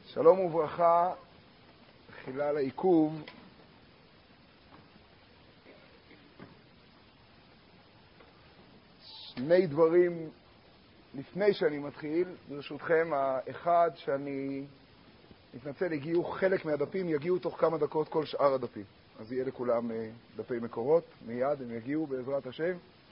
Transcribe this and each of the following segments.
שלום וברכה, חילה לעיכוב. שני דברים לפני שאני מתחיל, ברשותכם. האחד, שאני מתנצל, הגיעו חלק מהדפים, יגיעו תוך כמה דקות כל שאר הדפים. אז יהיה לכולם דפי מקורות, מיד הם יגיעו בעזרת השם.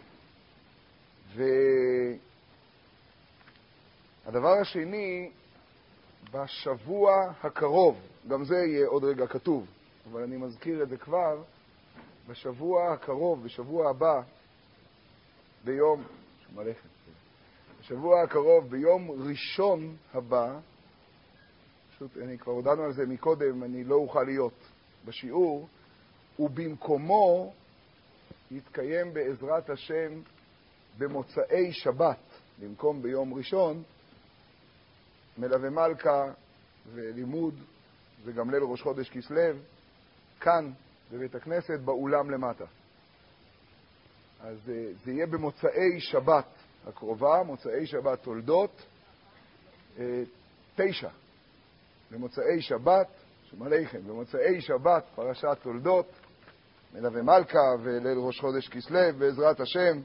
והדבר השני, בשבוע הקרוב, גם זה יהיה עוד רגע כתוב, אבל אני מזכיר את זה כבר, בשבוע הקרוב, בשבוע הבא, בשבוע הקרוב, ביום ראשון הבא, פשוט אני כבר הודענו על זה מקודם, אני לא אוכל להיות בשיעור, ובמקומו יתקיים בעזרת השם במוצאי שבת, במקום ביום ראשון, מלווה מלכה ולימוד, וגם ליל ראש חודש כסלו, כאן בבית הכנסת, באולם למטה. אז זה יהיה במוצאי שבת הקרובה, מוצאי שבת תולדות, 9. במוצאי שבת, שמלאכם, במוצאי שבת פרשת תולדות, מלווה מלכה וליל ראש חודש כסלו, בעזרת השם.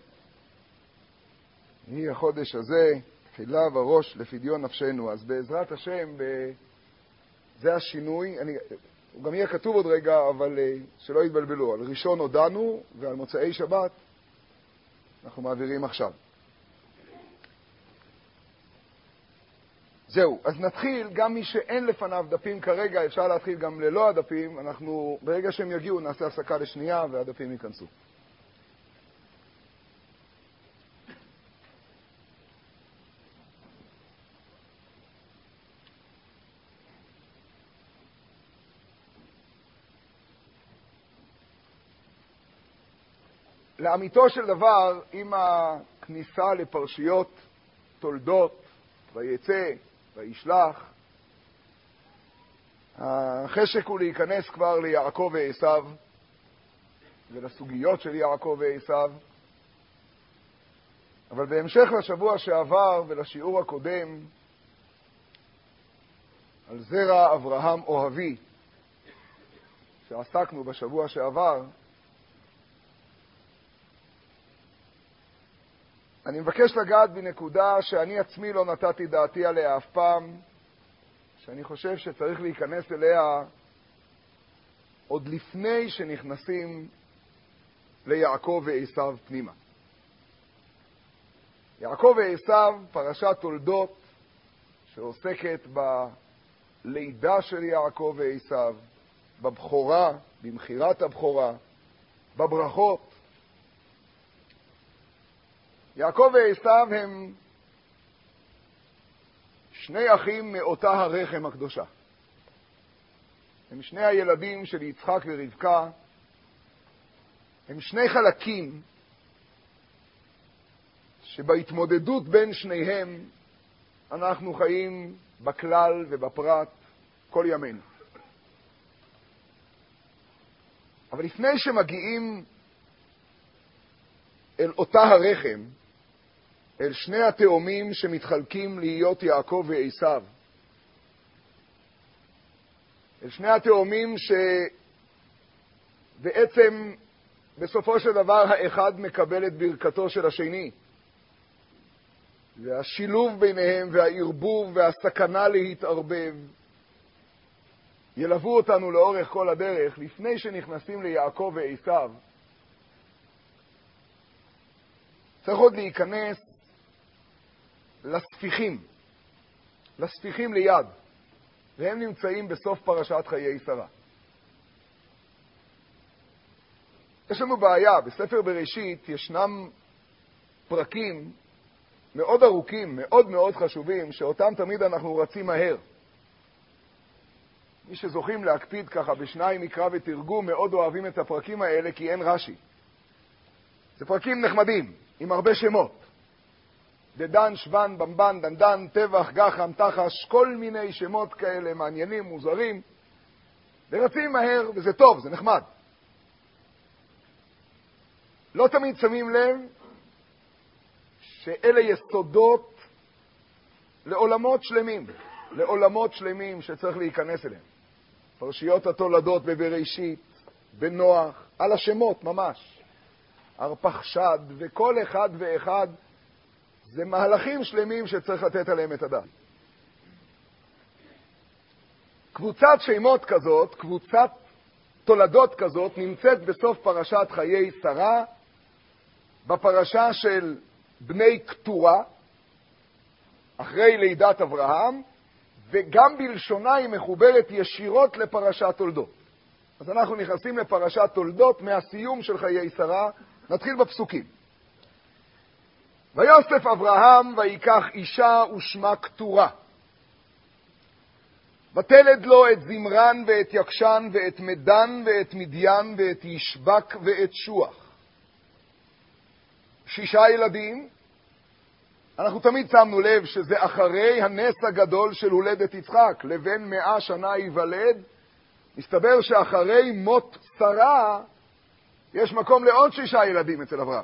היא החודש הזה, תחילה וראש לפדיון נפשנו. אז בעזרת השם, זה השינוי. הוא גם יהיה כתוב עוד רגע, אבל שלא יתבלבלו. על ראשון הודענו, ועל מוצאי שבת אנחנו מעבירים עכשיו. זהו, אז נתחיל. גם מי שאין לפניו דפים כרגע, אפשר להתחיל גם ללא הדפים. אנחנו, ברגע שהם יגיעו, נעשה הפסקה לשנייה, והדפים ייכנסו. לאמיתו של דבר, עם הכניסה לפרשיות תולדות, ויצא, וישלח, החשק הוא להיכנס כבר ליעקב ועשיו, ולסוגיות של יעקב ועשיו. אבל בהמשך לשבוע שעבר ולשיעור הקודם, על זרע אברהם אוהבי, שעסקנו בשבוע שעבר, אני מבקש לגעת בנקודה שאני עצמי לא נתתי דעתי עליה אף פעם, שאני חושב שצריך להיכנס אליה עוד לפני שנכנסים ליעקב ועשיו פנימה. יעקב ועשיו, פרשת תולדות, שעוסקת בלידה של יעקב ועשיו, בבכורה, במחירת הבכורה, בברכות. יעקב ועשיו הם שני אחים מאותה הרחם הקדושה. הם שני הילדים של יצחק ורבקה. הם שני חלקים שבהתמודדות בין שניהם אנחנו חיים בכלל ובפרט כל ימינו. אבל לפני שמגיעים אל אותה הרחם, אל שני התאומים שמתחלקים להיות יעקב ועשיו, אל שני התאומים שבעצם בסופו של דבר האחד מקבל את ברכתו של השני, והשילוב ביניהם והערבוב והסכנה להתערבב ילוו אותנו לאורך כל הדרך. לפני שנכנסים ליעקב ועשיו, צריך עוד להיכנס לספיחים ליד, והם נמצאים בסוף פרשת חיי שרה. יש לנו בעיה, בספר בראשית ישנם פרקים מאוד ארוכים, מאוד מאוד חשובים, שאותם תמיד אנחנו רצים מהר. מי שזוכים להקפיד ככה בשניים מקרא ותרגום, מאוד אוהבים את הפרקים האלה, כי אין רש"י. זה פרקים נחמדים, עם הרבה שמות. דדן, שבן, במבן, דנדן, טבח, גחם, תחש, כל מיני שמות כאלה מעניינים, מוזרים. ורצים מהר, וזה טוב, זה נחמד. לא תמיד שמים לב שאלה יסודות לעולמות שלמים. לעולמות שלמים שצריך להיכנס אליהם. פרשיות התולדות בבראשית, בנוח, על השמות ממש. ארפחשד, וכל אחד ואחד, זה מהלכים שלמים שצריך לתת עליהם את הדעת. קבוצת שמות כזאת, קבוצת תולדות כזאת, נמצאת בסוף פרשת חיי שרה, בפרשה של בני קטורה, אחרי לידת אברהם, וגם בלשונה היא מחוברת ישירות לפרשת תולדות. אז אנחנו נכנסים לפרשת תולדות מהסיום של חיי שרה, נתחיל בפסוקים. ויוסף אברהם ויקח אישה ושמה קטורה. ותלד לו את זמרן ואת יקשן ואת מדן ואת מדיין ואת ישבק ואת שוח. 6 ילדים. אנחנו תמיד שמנו לב שזה אחרי הנס הגדול של הולדת יצחק, לבן 100 שנה ייוולד. מסתבר שאחרי מות שרה יש מקום לעוד 6 ילדים אצל אברהם.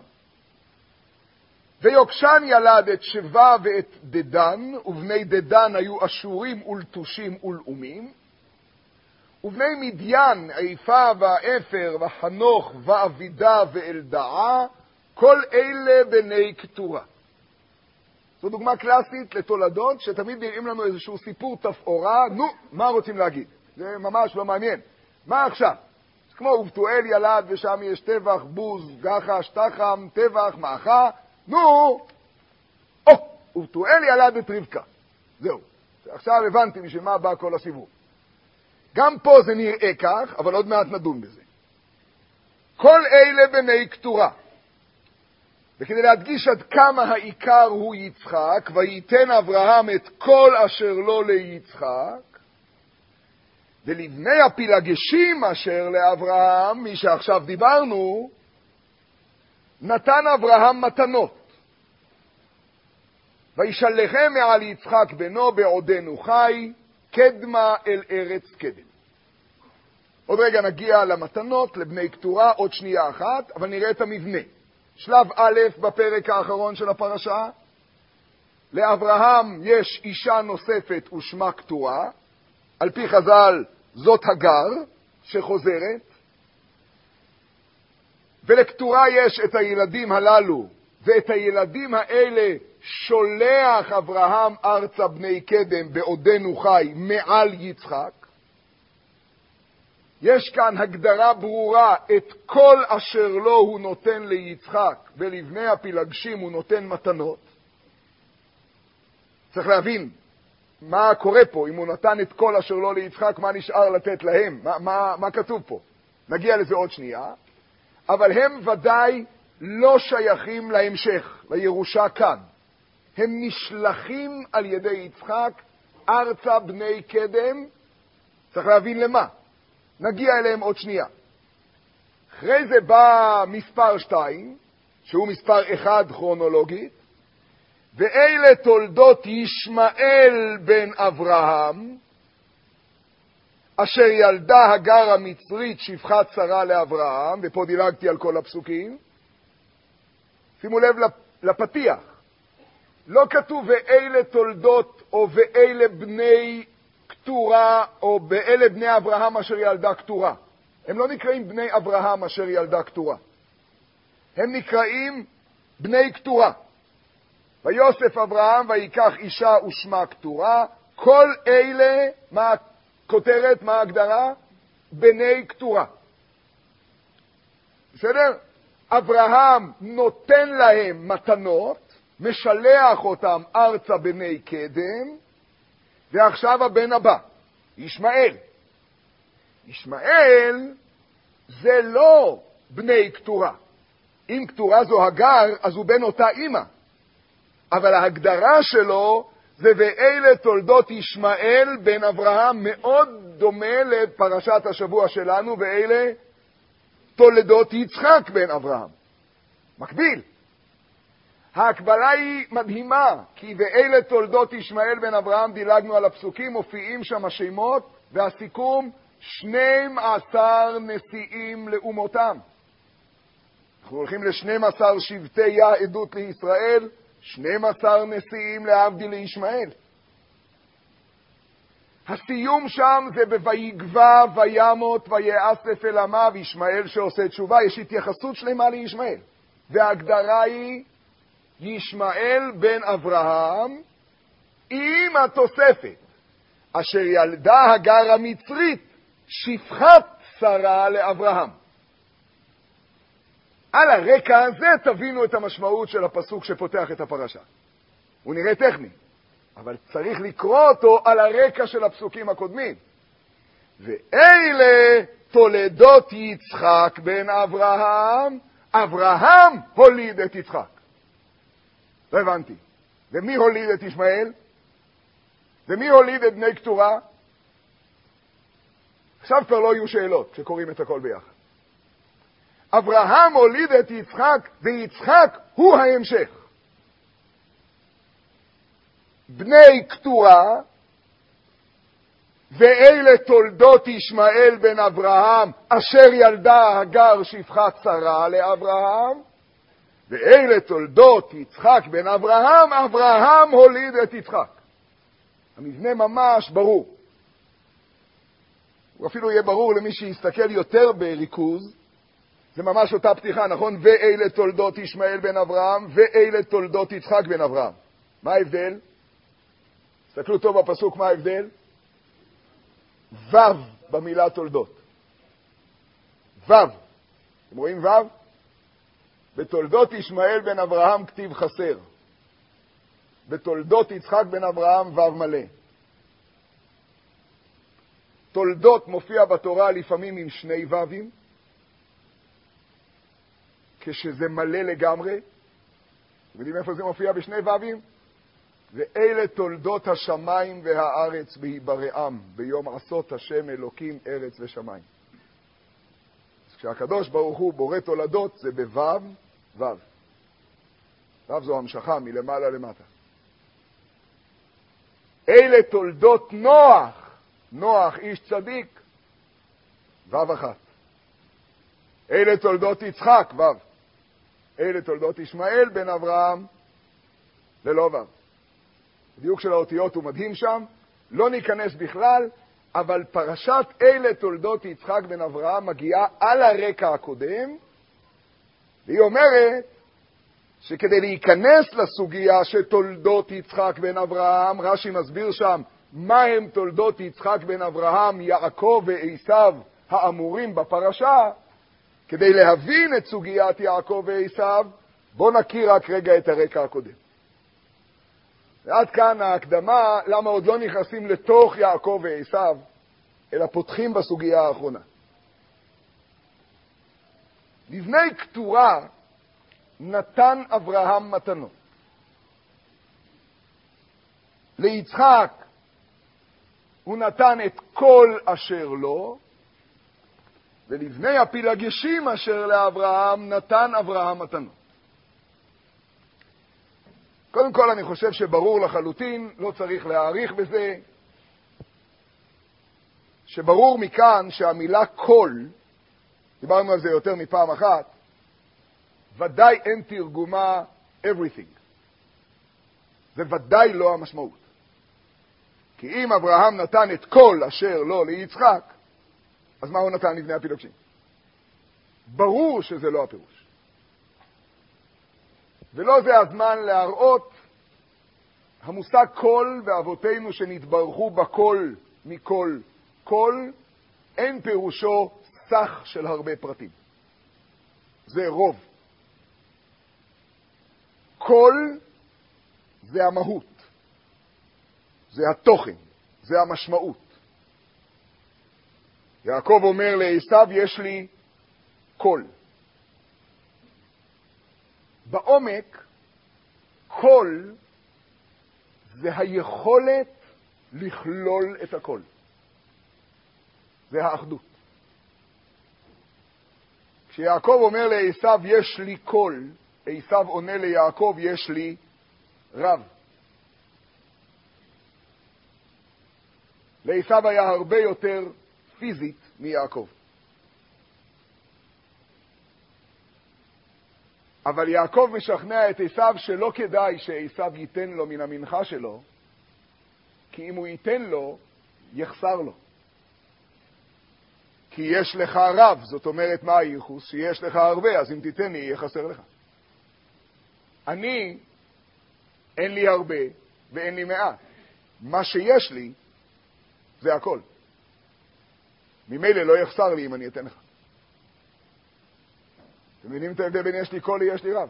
ויוקשן ילד את שבע ואת דדן, ובני דדן היו אשורים ולטושים ולאומים. ובני מדיין, עיפה והאפר וחנוך ואבידה ואלדעה, כל אלה בני קטורה. זו דוגמה קלאסית לתולדות שתמיד נראים לנו איזשהו סיפור תפאורה. נו, מה רוצים להגיד? זה ממש לא מעניין. מה עכשיו? כמו ובתואל ילד ושם יש טבח, בוז, גחש, תחם, טבח, מאחה. נו, ובתואל ילד את רבקה. זהו. עכשיו הבנתי בשביל מה בא כל הסיבוב. גם פה זה נראה כך, אבל עוד מעט נדון בזה. כל אלה בני קטורה. וכדי להדגיש עד כמה העיקר הוא יצחק, וייתן אברהם את כל אשר לו ליצחק, ולבני הפילגשים אשר לאברהם, מי שעכשיו דיברנו, נתן אברהם מתנות. וישלחם מעל יצחק בנו בעודנו חי, קדמה אל ארץ קדם. עוד רגע נגיע למתנות, לבני קטורה, עוד שנייה אחת, אבל נראה את המבנה. שלב א' בפרק האחרון של הפרשה, לאברהם יש אישה נוספת ושמה קטורה, על פי חז"ל זאת הגר שחוזרת, ולקטורה יש את הילדים הללו, ואת הילדים האלה שולח אברהם ארצה בני קדם בעודנו חי מעל יצחק. יש כאן הגדרה ברורה, את כל אשר לו הוא נותן ליצחק, ולבני הפילגשים הוא נותן מתנות. צריך להבין מה קורה פה, אם הוא נתן את כל אשר לו ליצחק, מה נשאר לתת להם? מה כתוב פה? נגיע לזה עוד שנייה. אבל הם ודאי לא שייכים להמשך, לירושה כאן. הם נשלחים על ידי יצחק ארצה בני קדם, צריך להבין למה. נגיע אליהם עוד שנייה. אחרי זה בא מספר 2, שהוא מספר 1 כרונולוגית, ואלה תולדות ישמעאל בן אברהם, אשר ילדה הגר המצרית שפחת שרה לאברהם, ופה דילגתי על כל הפסוקים. שימו לב לפתיח. לא כתוב ואלה תולדות או ואלה בני קטורה או באלה בני אברהם אשר ילדה קטורה. הם לא נקראים בני אברהם אשר ילדה קטורה. הם נקראים בני קטורה. ויוסף אברהם ויקח אישה ושמה קטורה. כל אלה, מה הכותרת, מה ההגדרה? בני קטורה. בסדר? אברהם נותן להם מתנות, משלח אותם ארצה בני קדם, ועכשיו הבן הבא, ישמעאל. ישמעאל זה לא בני קטורה. אם קטורה זו הגר, אז הוא בן אותה אמא. אבל ההגדרה שלו זה ואלה תולדות ישמעאל בן אברהם, מאוד דומה לפרשת השבוע שלנו, ואלה תולדות יצחק בן אברהם. מקביל. ההקבלה היא מדהימה, כי ואלה תולדות ישמעאל בן אברהם, דילגנו על הפסוקים, מופיעים שם השמות, והסיכום 12 נשיאים לאומותם. אנחנו הולכים ל12 שבטי עדות לישראל, 12 נשיאים להבדיל לישמעאל. הסיום שם זה בויגבה, וימות, ויאסף אל עמיו, ישמעאל שעושה תשובה. יש התייחסות שלמה לישמעאל. וההגדרה היא ישמעאל בן אברהם עם התוספת, אשר ילדה הגר המצרית, שפחת שרה לאברהם. על הרקע הזה תבינו את המשמעות של הפסוק שפותח את הפרשה. הוא נראה טכני, אבל צריך לקרוא אותו על הרקע של הפסוקים הקודמים. ואלה תולדות יצחק בן אברהם, אברהם הוליד את יצחק. לא הבנתי. ומי הוליד את ישמעאל? ומי הוליד את בני קטורה? עכשיו כבר לא יהיו שאלות כשקוראים את הכל ביחד. אברהם הוליד את יצחק, ויצחק הוא ההמשך. בני קטורה, ואלה תולדות ישמעאל בן אברהם, אשר ילדה הגר שפחת שרה לאברהם, ואלה תולדות יצחק בן אברהם, אברהם הוליד את יצחק. המבנה ממש ברור. הוא אפילו יהיה ברור למי שיסתכל יותר בריכוז. זה ממש אותה פתיחה, נכון? ואלה תולדות ישמעאל בן אברהם, ואלה תולדות יצחק בן אברהם. מה ההבדל? תסתכלו טוב בפסוק, מה ההבדל? וו במילה תולדות. וו. אתם רואים וו? בתולדות ישמעאל בן אברהם כתיב חסר. בתולדות יצחק בן אברהם וו מלא. תולדות מופיע בתורה לפעמים עם שני וווים, כשזה מלא לגמרי. אתם יודעים איפה זה מופיע בשני וווים? ואלה תולדות השמיים והארץ בהיברעם, ביום עשות השם אלוקים ארץ ושמיים. אז כשהקדוש ברוך הוא בורא תולדות, זה בוו, וו. וו זו המשכה מלמעלה למטה. אלה תולדות נוח, נוח איש צדיק, וו אחת. אלה תולדות יצחק, וו. אלה תולדות ישמעאל בן אברהם, ללא וו. הדיוק של האותיות הוא מדהים שם, לא ניכנס בכלל, אבל פרשת אלה תולדות יצחק בן אברהם מגיעה על הרקע הקודם, והיא אומרת שכדי להיכנס לסוגיה של תולדות יצחק בן אברהם, רש"י מסביר שם מה הם תולדות יצחק בן אברהם, יעקב ועשיו האמורים בפרשה. כדי להבין את סוגיית יעקב ועשיו, בוא נכיר רק רגע את הרקע הקודם. ועד כאן ההקדמה, למה עוד לא נכנסים לתוך יעקב ועשיו, אלא פותחים בסוגיה האחרונה. לבני קטורה נתן אברהם מתנות. ליצחק הוא נתן את כל אשר לו, ולבני הפילגשים אשר לאברהם נתן אברהם מתנות. קודם כל אני חושב שברור לחלוטין, לא צריך להאריך בזה, שברור מכאן שהמילה כל, דיברנו על זה יותר מפעם אחת, ודאי אין תרגומה everything. זה ודאי לא המשמעות. כי אם אברהם נתן את כל אשר לו ליצחק, אז מה הוא נתן לבני הפילגשים? ברור שזה לא הפירוש. ולא זה הזמן להראות המושג כל, ואבותינו שנתברכו בכל מכל כל, אין פירושו סך של הרבה פרטים. זה רוב. כל זה המהות, זה התוכן, זה המשמעות. יעקב אומר לעשיו, יש לי כל. בעומק, כל זה היכולת לכלול את הכל. זה האחדות. כשיעקב אומר לעשיו, יש לי כל, עשיו עונה ליעקב, יש לי רב. לעשיו היה הרבה יותר פיזית מיעקב. אבל יעקב משכנע את עשיו שלא כדאי שעשיו ייתן לו מן המנחה שלו, כי אם הוא ייתן לו, יחסר לו. כי יש לך רב, זאת אומרת מה הייחוס? שיש לך הרבה, אז אם תיתן לי, יהיה חסר לך. אני, אין לי הרבה ואין לי מעט. מה שיש לי, זה הכל. ממילא לא יחסר לי אם אני אתן לך. אתם מבינים את ההבדל בין יש לי קול ליש לי רב?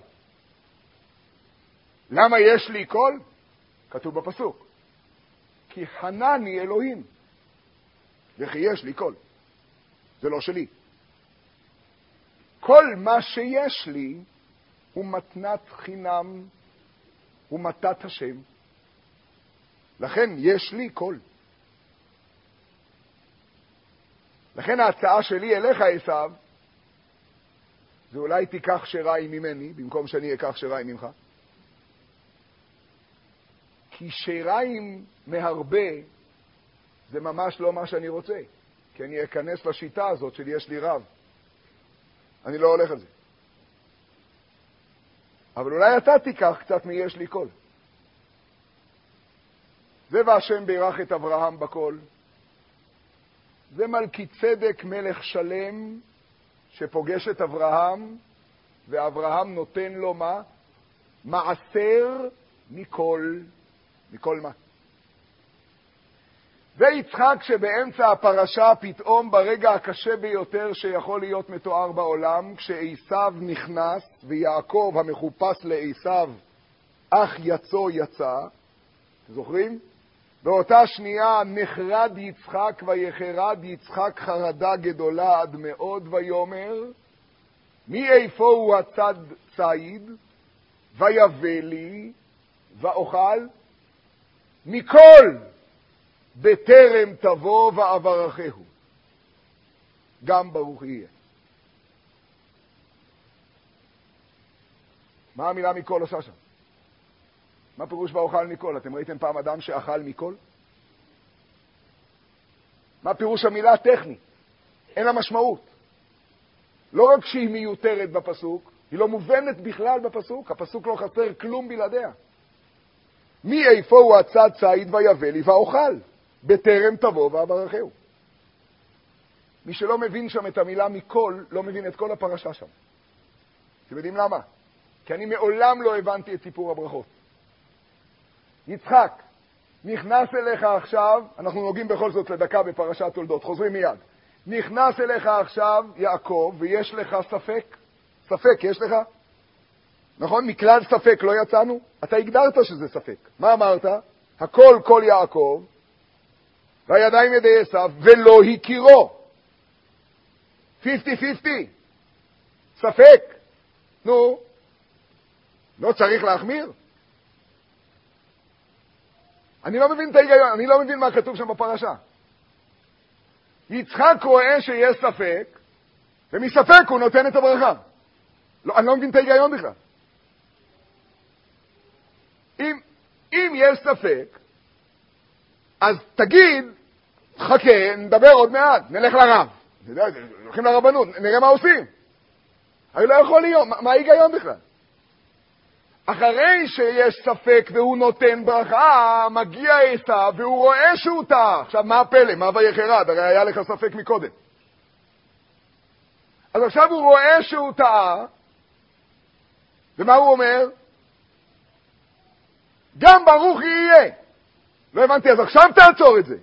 למה יש לי קול? כתוב בפסוק. כי חנני אלוהים, וכי יש לי קול. זה לא שלי. כל מה שיש לי הוא מתנת חינם, הוא מתת השם. לכן יש לי קול. לכן ההצעה שלי אליך, עשיו, זה אולי תיקח שיריים ממני, במקום שאני אקח שיריים ממך. כי שיריים מהרבה זה ממש לא מה שאני רוצה. כי אני אכנס לשיטה הזאת של יש לי רב. אני לא הולך על זה. אבל אולי אתה תיקח קצת מיש לי קול. זה והשם בירך את אברהם בקול. זה מלכי צדק מלך שלם שפוגש את אברהם, ואברהם נותן לו מה? מעשר מכל. מכל מה? זה יצחק שבאמצע הפרשה פתאום ברגע הקשה ביותר שיכול להיות מתואר בעולם, כשעשיו נכנס ויעקב המחופש לעשיו אך יצא, זוכרים? באותה שנייה נחרד יצחק ויחרד יצחק חרדה גדולה עד מאוד ויאמר מאיפה הוא הצד ציד ויבא לי ואוכל מכל בטרם תבוא ואברכהו גם ברוך יהיה. מה המילה מכל עושה שם? מה פירוש ואוכל מכל? אתם ראיתם פעם אדם שאכל מכל? מה פירוש המילה טכנית? אין לה משמעות. לא רק שהיא מיותרת בפסוק, היא לא מובנת בכלל בפסוק. הפסוק לא חסר כלום בלעדיה. מאיפה הוא הצד ציד ויבא לי ואוכל בטרם תבוא ואברכהו. מי שלא מבין שם את המילה מכל, לא מבין את כל הפרשה שם. אתם יודעים למה? כי אני מעולם לא הבנתי את סיפור הברכות. יצחק, נכנס אליך עכשיו, אנחנו נוגעים בכל זאת לדקה בפרשת תולדות, חוזרים מיד. נכנס אליך עכשיו יעקב ויש לך ספק? ספק יש לך? נכון? מכלל ספק לא יצאנו? אתה הגדרת שזה ספק. מה אמרת? הכל כל יעקב והידיים ידי עשיו ולא הכירו. 50-50. ספק. נו, לא צריך להחמיר. אני לא מבין את ההיגיון, אני לא מבין מה כתוב שם בפרשה. יצחק רואה שיש ספק, ומספק הוא נותן את הברכה. לא, אני לא מבין את ההיגיון בכלל. אם יש ספק, אז תגיד, חכה, נדבר עוד מעט, נלך לרב. הולכים לרבנות, נראה מה עושים. אני לא יכול להיות, מה ההיגיון בכלל? אחרי שיש ספק והוא נותן ברכה, מגיע עשיו והוא רואה שהוא טעה. עכשיו, מה הפלא? מה ויחרד? הרי היה לך ספק מקודם. אז עכשיו הוא רואה שהוא טעה, ומה הוא אומר? גם ברוך יהיה. לא הבנתי, אז עכשיו תעצור את זה.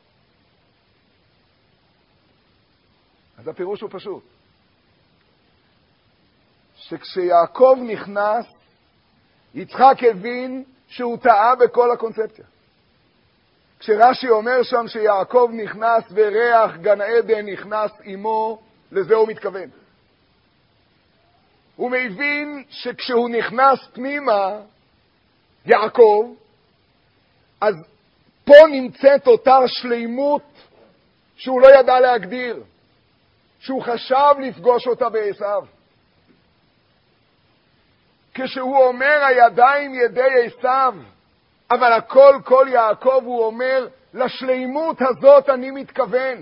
אז הפירוש הוא פשוט. שכשיעקב נכנס, יצחק הבין שהוא טעה בכל הקונספציה. כשרש"י אומר שם שיעקב נכנס וריח גן עדן נכנס עמו, לזה הוא מתכוון. הוא מבין שכשהוא נכנס פנימה, יעקב, אז פה נמצאת אותה שלימות שהוא לא ידע להגדיר, שהוא חשב לפגוש אותה בעשיו. כשהוא אומר הידיים ידי עשיו, אבל הכל כל יעקב, הוא אומר לשלימות הזאת אני מתכוון.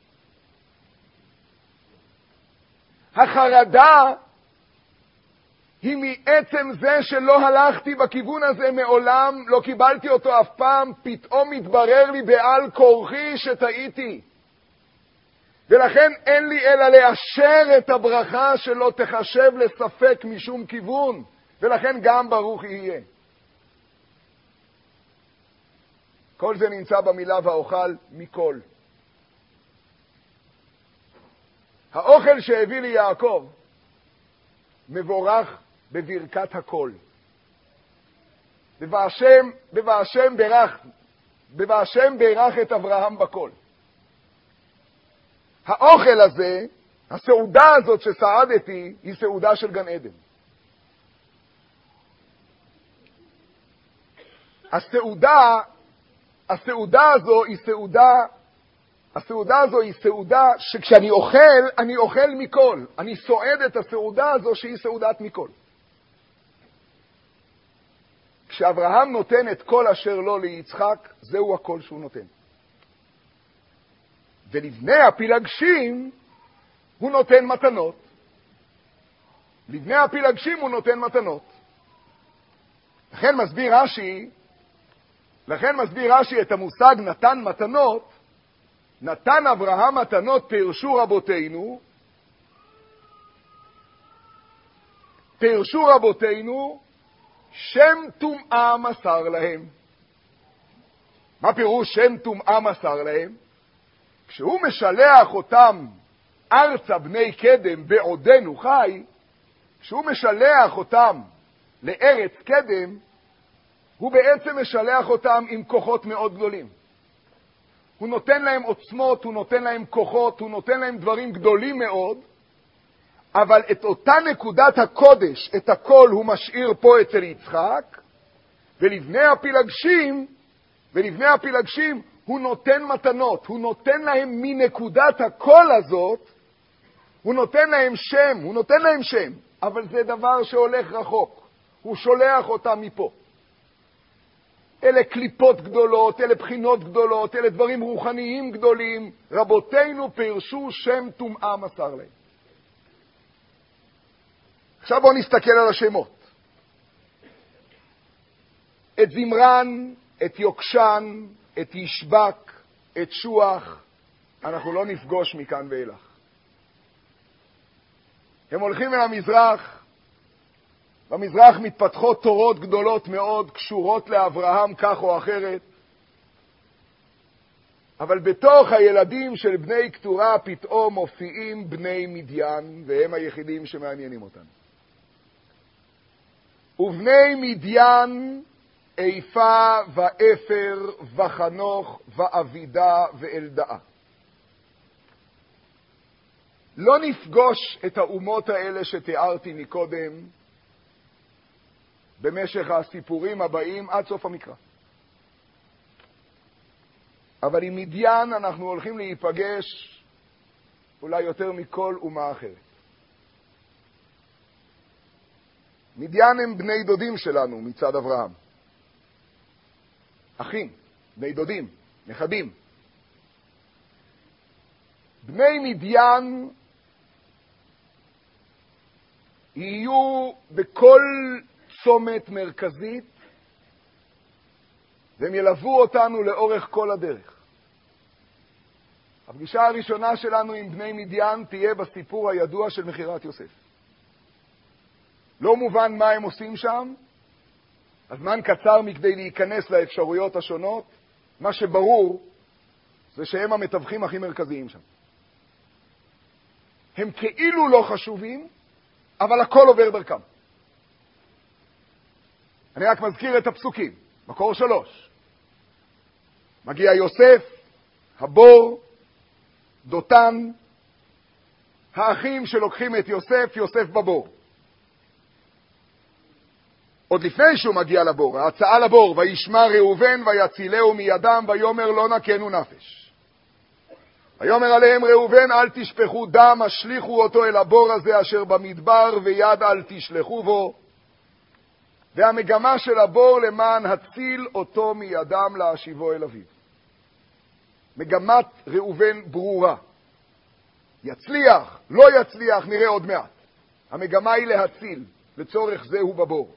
החרדה היא מעצם זה שלא הלכתי בכיוון הזה מעולם, לא קיבלתי אותו אף פעם, פתאום מתברר לי בעל כורחי שטעיתי. ולכן אין לי אלא לאשר את הברכה שלא תחשב לספק משום כיוון, ולכן גם ברוך יהיה. כל זה נמצא במילה והאוכל מכל. האוכל שהביא לי יעקב מבורך בברכת הכל. ובהשם ברך את אברהם בכל. האוכל הזה, הסעודה הזאת שסעדתי, היא סעודה של גן עדן. הסעודה הזו היא סעודה שכשאני אוכל, אני אוכל מכל. אני סועד את הסעודה הזו שהיא סעודת מכל. כשאברהם נותן את כל אשר לו ליצחק, זהו הכל שהוא נותן. ולבני הפילגשים הוא נותן מתנות. לבני הפילגשים הוא נותן מתנות. לכן מסביר רש"י את המושג נתן מתנות. נתן אברהם מתנות פירשו רבותינו שם טומאה מסר להם. מה פירוש שם טומאה מסר להם? כשהוא משלח אותם ארצה בני קדם בעודנו חי, כשהוא משלח אותם לארץ קדם, הוא בעצם משלח אותם עם כוחות מאוד גדולים. הוא נותן להם עוצמות, הוא נותן להם כוחות, הוא נותן להם דברים גדולים מאוד, אבל את אותה נקודת הקודש, את הכל הוא משאיר פה אצל יצחק, ולבני הפילגשים הוא נותן מתנות, הוא נותן להם מנקודת הכל הזאת, הוא נותן להם שם, אבל זה דבר שהולך רחוק, הוא שולח אותם מפה. אלה קליפות גדולות, אלה בחינות גדולות, אלה דברים רוחניים גדולים, רבותינו פירשו שם טומאה מסר להם. עכשיו בואו נסתכל על השמות. את זמרן, את יוקשן, את ישבק, את שוח, אנחנו לא נפגוש מכאן ואילך. הם הולכים אל המזרח, במזרח מתפתחות תורות גדולות מאוד, קשורות לאברהם כך או אחרת, אבל בתוך הילדים של בני כתורה פתאום מופיעים בני מדיין, והם היחידים שמעניינים אותנו. ובני מדיין איפה ואפר וחנוך ואבידה ואלדאה. לא נפגוש את האומות האלה שתיארתי מקודם במשך הסיפורים הבאים עד סוף המקרא. אבל עם מדיין אנחנו הולכים להיפגש אולי יותר מכל אומה אחרת. מדיין הם בני דודים שלנו מצד אברהם. אחים, בני דודים, נכדים. בני מדיין יהיו בכל צומת מרכזית, והם ילוו אותנו לאורך כל הדרך. הפגישה הראשונה שלנו עם בני מדיין תהיה בסיפור הידוע של מכירת יוסף. לא מובן מה הם עושים שם, הזמן קצר מכדי להיכנס לאפשרויות השונות, מה שברור זה שהם המתווכים הכי מרכזיים שם. הם כאילו לא חשובים, אבל הכל עובר דרכם. אני רק מזכיר את הפסוקים. מקור 3. מגיע יוסף, הבור, דותן, האחים שלוקחים את יוסף, יוסף בבור. עוד לפני שהוא מגיע לבור, ההצעה לבור, וישמע ראובן ויצילהו מידם ויאמר לא נקנו נפש. ויאמר עליהם ראובן אל תשפכו דם, השליכו אותו אל הבור הזה אשר במדבר ויד אל תשלחו בו. והמגמה של הבור למען הציל אותו מידם להשיבו אל אביו. מגמת ראובן ברורה. יצליח, לא יצליח, נראה עוד מעט. המגמה היא להציל, לצורך זה הוא בבור.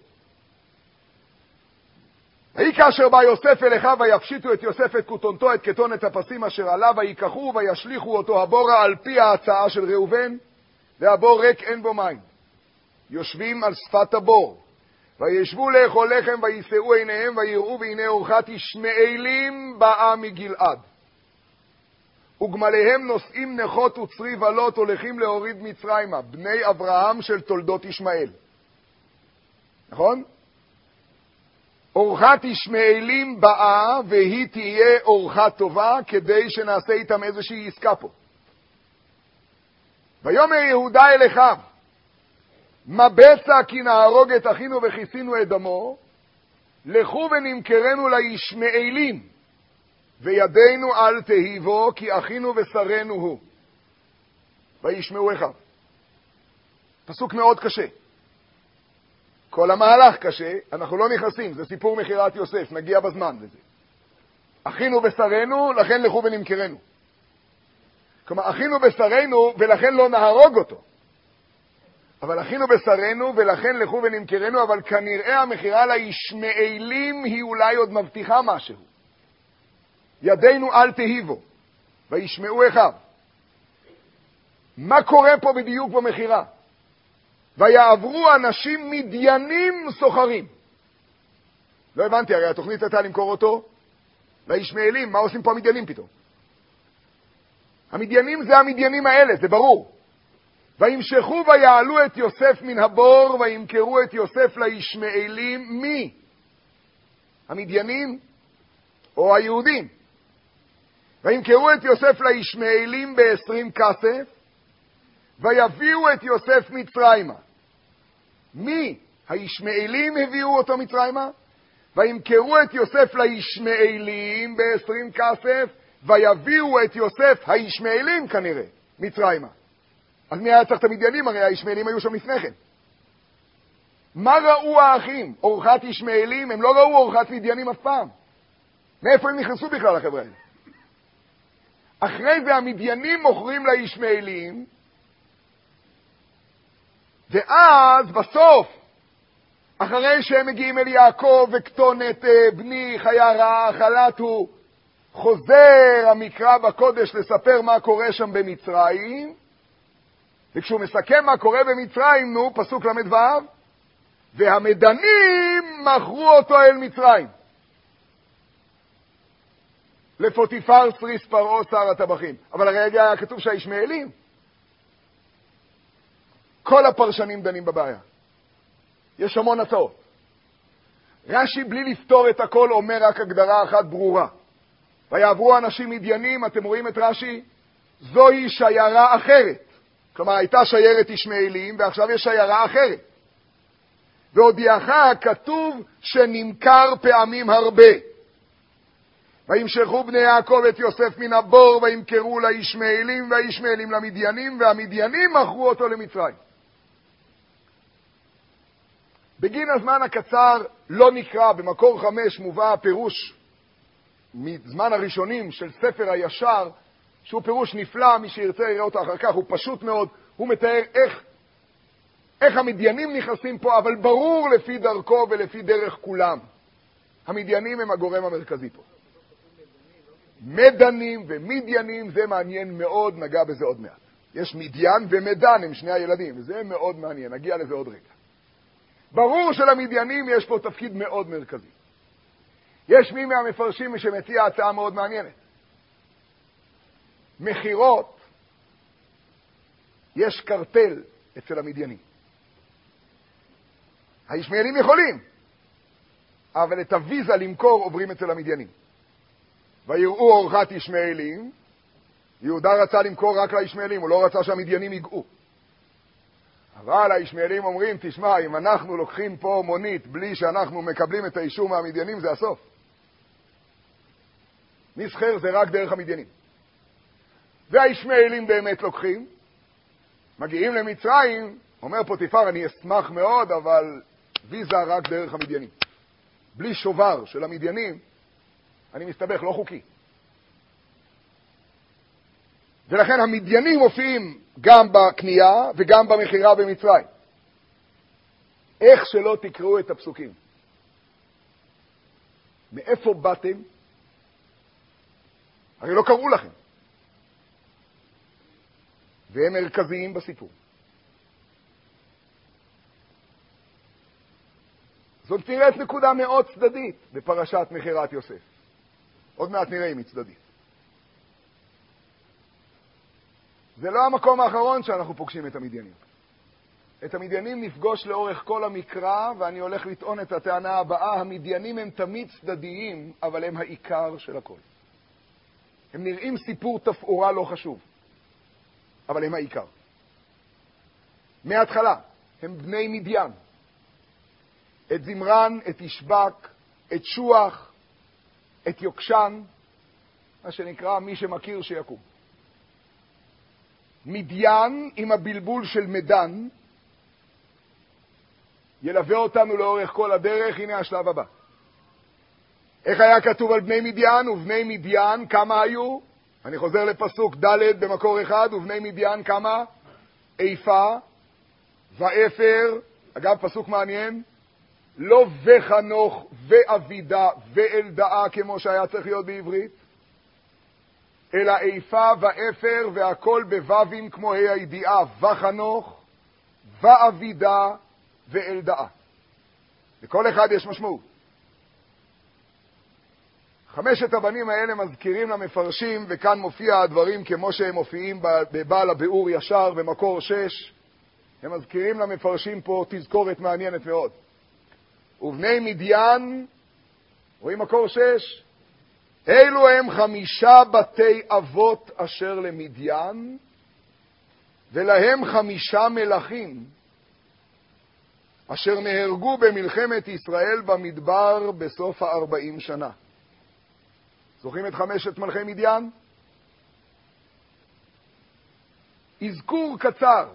ויהי כאשר בא יוסף אל אחיו ויפשיטו את יוסף את כותונתו, את כתונת הפסים אשר עליו, ויקחו וישליכו אותו הבורה על פי ההצעה של ראובן, והבור ריק אין בו מים. יושבים על שפת הבור, וישבו לאכול לחם וישאו עיניהם ויראו, והנה אורחת ישמעאלים באה מגלעד. וגמליהם נושאים נחות וצרי ולות הולכים להוריד מצרימה, בני אברהם של תולדות ישמעאל. נכון? אורחת ישמעאלים באה, והיא תהיה אורחת טובה, כדי שנעשה איתם איזושהי עסקה פה. ויאמר יהודה אל אחיו, מה בצע כי נהרוג את אחינו וכיסינו את דמו, לכו ונמכרנו לישמעאלים, וידינו אל תהיבו, כי אחינו ושרנו הוא. וישמעו אחיו. פסוק מאוד קשה. כל המהלך קשה, אנחנו לא נכנסים, זה סיפור מכירת יוסף, נגיע בזמן לזה. אחינו בשרנו, לכן לכו ונמכרנו. כלומר, אחינו בשרנו, ולכן לא נהרוג אותו. אבל אחינו בשרנו, ולכן לכו ונמכרנו, אבל כנראה המכירה לישמעאלים היא אולי עוד מבטיחה משהו. ידינו אל תהיבו, וישמעו אחיו. מה קורה פה בדיוק במכירה? ויעברו אנשים מדיינים סוחרים. לא הבנתי, הרי התוכנית הייתה למכור אותו לישמעאלים. מה עושים פה המדיינים פתאום? המדיינים זה המדיינים האלה, זה ברור. וימשכו ויעלו את יוסף מן הבור, וימכרו את יוסף לישמעאלים. מי? המדיינים או היהודים? וימכרו את יוסף לישמעאלים ב20 כסף, ויביאו את יוסף מצרימה. מי? הישמעאלים הביאו אותו מצרימה? וימכרו את יוסף לישמעאלים ב20 כסף, ויביאו את יוסף, הישמעאלים כנראה, מצרימה. אז מי היה צריך את המדיינים? הרי הישמעאלים היו שם לפני כן. מה ראו האחים? אורחת ישמעאלים? הם לא ראו אורחת מדיינים אף פעם. מאיפה הם נכנסו בכלל החבר'ה האלה? אחרי זה המדיינים מוכרים לישמעאלים, ואז בסוף, אחרי שהם מגיעים אל יעקב וכתונת בני חיה חלת הוא, חוזר המקרא בקודש לספר מה קורה שם במצרים, וכשהוא מסכם מה קורה במצרים, פסוק למ"ו, והמדנים מכרו אותו אל מצרים. לפוטיפר סריס פרעה שר הטבחים. אבל הרגע היה כתוב שהישמעאלים. כל הפרשנים דנים בבעיה. יש המון הצעות. רש"י בלי לפתור את הכל אומר רק הגדרה אחת ברורה. ויעברו אנשים מדיינים, אתם רואים את רש"י? זוהי שיירה אחרת. כלומר, הייתה שיירת ישמעאלים, ועכשיו יש שיירה אחרת. והודיעך כתוב שנמכר פעמים הרבה. וימשכו בני יעקב את יוסף מן הבור, וימכרו לישמעאלים, והישמעאלים למדיינים, והמדיינים מכרו אותו למצרים. בגין הזמן הקצר לא נקרא, במקור 5 מובא פירוש מזמן הראשונים של ספר הישר, שהוא פירוש נפלא, מי שירצה יראה אותו אחר כך, הוא פשוט מאוד, הוא מתאר איך המדיינים נכנסים פה, אבל ברור לפי דרכו ולפי דרך כולם. המדיינים הם הגורם המרכזי פה. מדנים ומדיינים, זה מעניין מאוד, נגע בזה עוד מעט. יש מדיין ומדן, הם שני הילדים, וזה מאוד מעניין, נגיע לזה עוד רגע. ברור שלמדיינים יש פה תפקיד מאוד מרכזי. יש מי מהמפרשים שמציע הצעה מאוד מעניינת. מחירות, יש קרטל אצל המדיינים. הישמעאלים יכולים, אבל את הוויזה למכור עוברים אצל המדיינים. ויראו אורחת ישמעאלים, יהודה רצה למכור רק לישמעאלים, הוא לא רצה שהמדיינים יגעו. אבל הישמעאלים אומרים, תשמע, אם אנחנו לוקחים פה מונית בלי שאנחנו מקבלים את האישור מהמדיינים, זה הסוף. מסחר זה רק דרך המדיינים. והישמעאלים באמת לוקחים, מגיעים למצרים, אומר פוטיפר, אני אשמח מאוד, אבל ויזה רק דרך המדיינים. בלי שובר של המדיינים, אני מסתבך, לא חוקי. ולכן המדיינים מופיעים גם בקנייה וגם במחירה במצרים. איך שלא תקראו את הפסוקים. מאיפה באתם? הרי לא קראו לכם. והם מרכזיים בסיפור. זאת נראית נקודה מאוד צדדית בפרשת מכירת יוסף. עוד מעט נראה אם היא צדדית. זה לא המקום האחרון שאנחנו פוגשים את המדיינים. את המדיינים נפגוש לאורך כל המקרא, ואני הולך לטעון את הטענה הבאה: המדיינים הם תמיד צדדיים, אבל הם העיקר של הכל. הם נראים סיפור תפאורה לא חשוב, אבל הם העיקר. מההתחלה הם בני מדיין. את זמרן, את ישבק, את שוח, את יוקשן, מה שנקרא מי שמכיר שיקום. מדיין עם הבלבול של מדן ילווה אותנו לאורך כל הדרך. הנה השלב הבא. איך היה כתוב על בני מדיין? ובני מדיין כמה היו? אני חוזר לפסוק ד' במקור אחד. ובני מדיין כמה? איפה ואפר. אגב, פסוק מעניין. לא וחנוך ואבידה ואלדאה כמו שהיה צריך להיות בעברית, אלא איפה ואפר, והכל בו"בים כמו הידיעה. וחנוך ואבידה ואלדאה. לכל אחד יש משמעות. חמשת הבנים האלה מזכירים למפרשים, וכאן מופיע הדברים כמו שהם מופיעים בבעל הביאור ישר במקור 6. הם מזכירים למפרשים פה תזכורת מעניינת מאוד. ובני מדיין, רואים מקור 6, אלו הם 5 בתי אבות אשר למדיין, ולהם 5 מלכים אשר נהרגו במלחמת ישראל במדבר בסוף 40 שנה. זוכרים את 5 מלכי מדיין? אזכור קצר.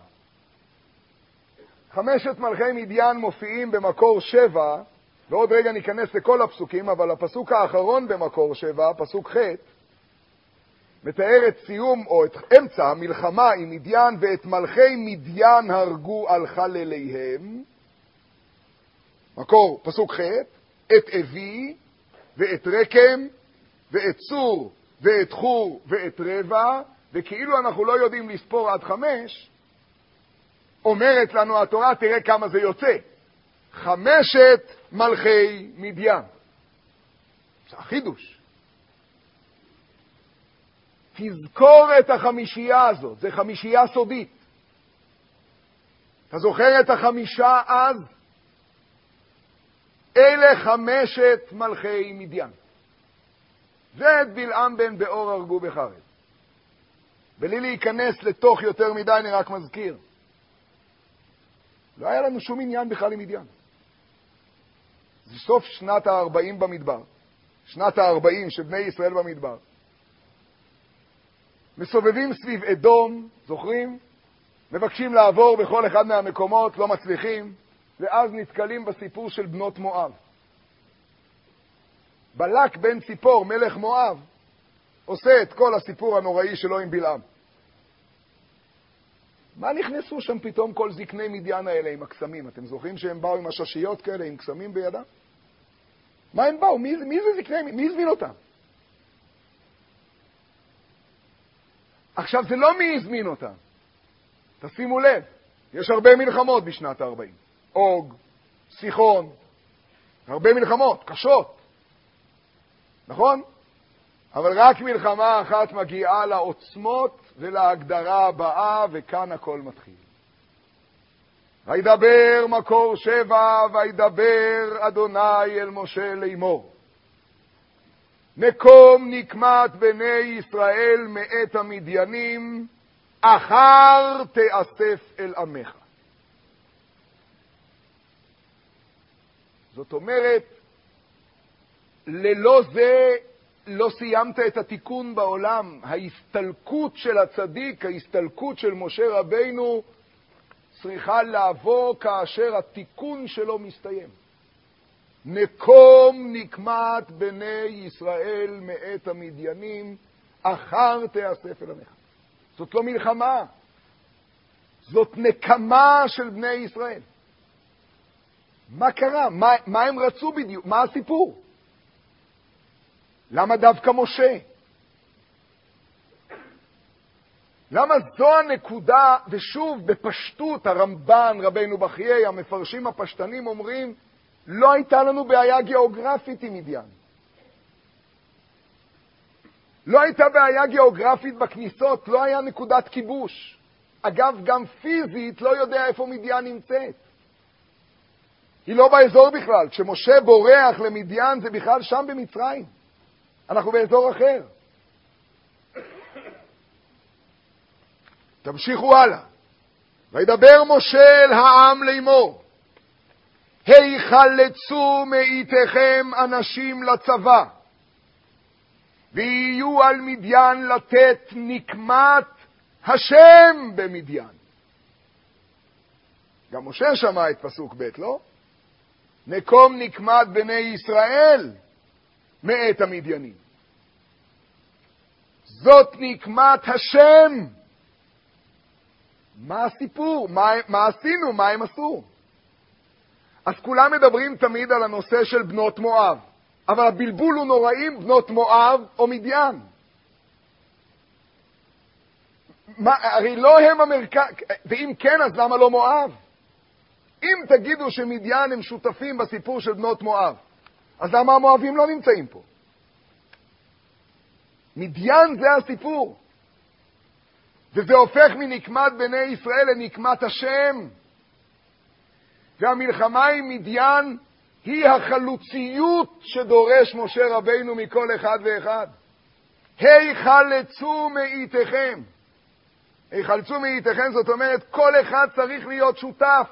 5 מלכי מדיין מופיעים במקור 7, ועוד רגע ניכנס לכל הפסוקים, אבל הפסוק האחרון במקור 7, פסוק ח', מתאר את סיום או את אמצע המלחמה עם מדיין, ואת מלכי מדיין הרגו על חלליהם. מקור פסוק ח', את אבי ואת רקם ואת צור ואת חור ואת רבע, וכאילו אנחנו לא יודעים לספור עד 5, אומרת לנו התורה, תראה כמה זה יוצא. 5 מלכי מדיין. זה החידוש. תזכור את החמישייה הזאת, זה חמישייה סודית. אתה זוכר את 5 אז? אלה 5 מלכי מדיין. ואת בלעם בן באור הרגו בחרב. בלי להיכנס לתוך יותר מדי, אני רק מזכיר. לא היה לנו שום עניין בכלל עם מדיין. זה סוף שנת ה-40 במדבר. שנת ה-40 של בני ישראל במדבר. מסובבים סביב אדום, זוכרים? מבקשים לעבור בכל אחד מהמקומות, לא מצליחים, ואז נתקלים בסיפור של בנות מואב. בלק בן ציפור, מלך מואב, עושה את כל הסיפור הנוראי שלו עם בלעם. מה נכנסו שם פתאום כל זקני מדיין האלה עם הקסמים? אתם זוכרים שהם באו עם הששיות כאלה, עם קסמים בידם? מה הם באו? מי זה זקני? מי הזמין אותם? עכשיו, זה לא מי הזמין אותם. תשימו לב, יש הרבה מלחמות בשנת ה-40. אוג, סיחון, הרבה מלחמות, קשות. נכון? אבל רק מלחמה אחת מגיעה לעוצמות ולהגדרה הבאה, וכאן הכל מתחיל. וידבר מקור 7, וידבר אדוני אל משה לאמור. נקום נקמת בני ישראל מאת המדיינים, אחר תאסף אל עמך. זאת אומרת, ללא זה לא סיימת את התיקון בעולם. ההסתלקות של הצדיק, ההסתלקות של משה רבינו, צריכה לעבור כאשר התיקון שלו מסתיים. נקום נקמת בני ישראל מאת המדיינים, אחר תאסף אל עמך. זאת לא מלחמה, זאת נקמה של בני ישראל. מה קרה? מה הם רצו בדיוק? מה הסיפור? למה דווקא משה? למה זו הנקודה? ושוב, בפשטות, הרמב"ן, רבינו בחיי, המפרשים הפשטנים אומרים, לא הייתה לנו בעיה גיאוגרפית עם מדיין. לא הייתה בעיה גיאוגרפית בכניסות, לא היה נקודת כיבוש. אגב, גם פיזית לא יודע איפה מדיין נמצאת. היא לא באזור בכלל. כשמשה בורח למדיין זה בכלל שם במצרים. אנחנו באזור אחר. תמשיכו הלאה. וידבר משה אל העם לאמור, היחלצו מאיתכם אנשים לצבא, ויהיו על מדיין לתת נקמת השם במדיין. גם משה שמע את פסוק ב', לא? נקום נקמת בני ישראל מאת המדיינים. זאת נקמת השם. מה הסיפור? מה עשינו? מה הם עשו? אז כולם מדברים תמיד על הנושא של בנות מואב, אבל הבלבול הוא נוראים, בנות מואב או מדיין. הרי לא הם המרכז, ואם כן, אז למה לא מואב? אם תגידו שמדיין הם שותפים בסיפור של בנות מואב, אז למה המואבים לא נמצאים פה? מדיין זה הסיפור. וזה הופך מנקמת בני ישראל לנקמת השם. והמלחמה עם מדיין היא החלוציות שדורש משה רבינו מכל אחד ואחד. היחלצו מאיתכם. היחלצו מאיתכם זאת אומרת כל אחד צריך להיות שותף.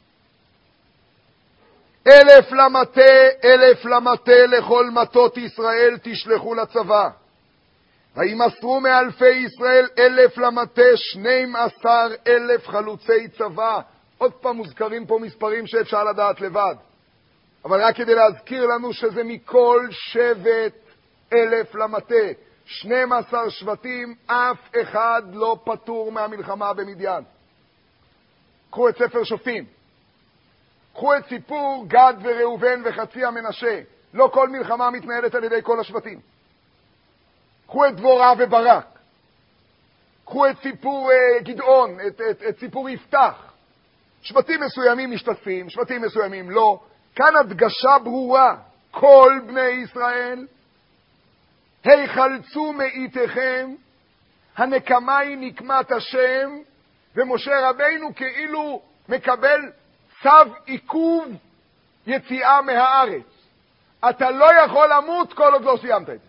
1,000 למטה, 1,000 למטה לכל מטות ישראל תשלחו לצבא. וימסרו מאלפי ישראל 1,000 למטה, 12,000 חלוצי צבא. עוד פעם מוזכרים פה מספרים שאפשר לדעת לבד. אבל רק כדי להזכיר לנו שזה מכל שבט 1,000 למטה. 12 שבטים, אף אחד לא פטור מהמלחמה במדיין. קחו את ספר שופטים. קחו את סיפור גד וראובן וחצי המנשה. לא כל מלחמה מתנהלת על ידי כל השבטים. קחו את דבורה וברק. קחו את סיפור גדעון, את סיפור יפתח. שבטים מסוימים משתתפים, שבטים מסוימים לא. כאן הדגשה ברורה. כל בני ישראל, היחלצו מאיתכם, הנקמה היא נקמת השם, ומשה רבינו כאילו מקבל צו עיכוב יציאה מהארץ. אתה לא יכול למות כל עוד לא סיימת את זה.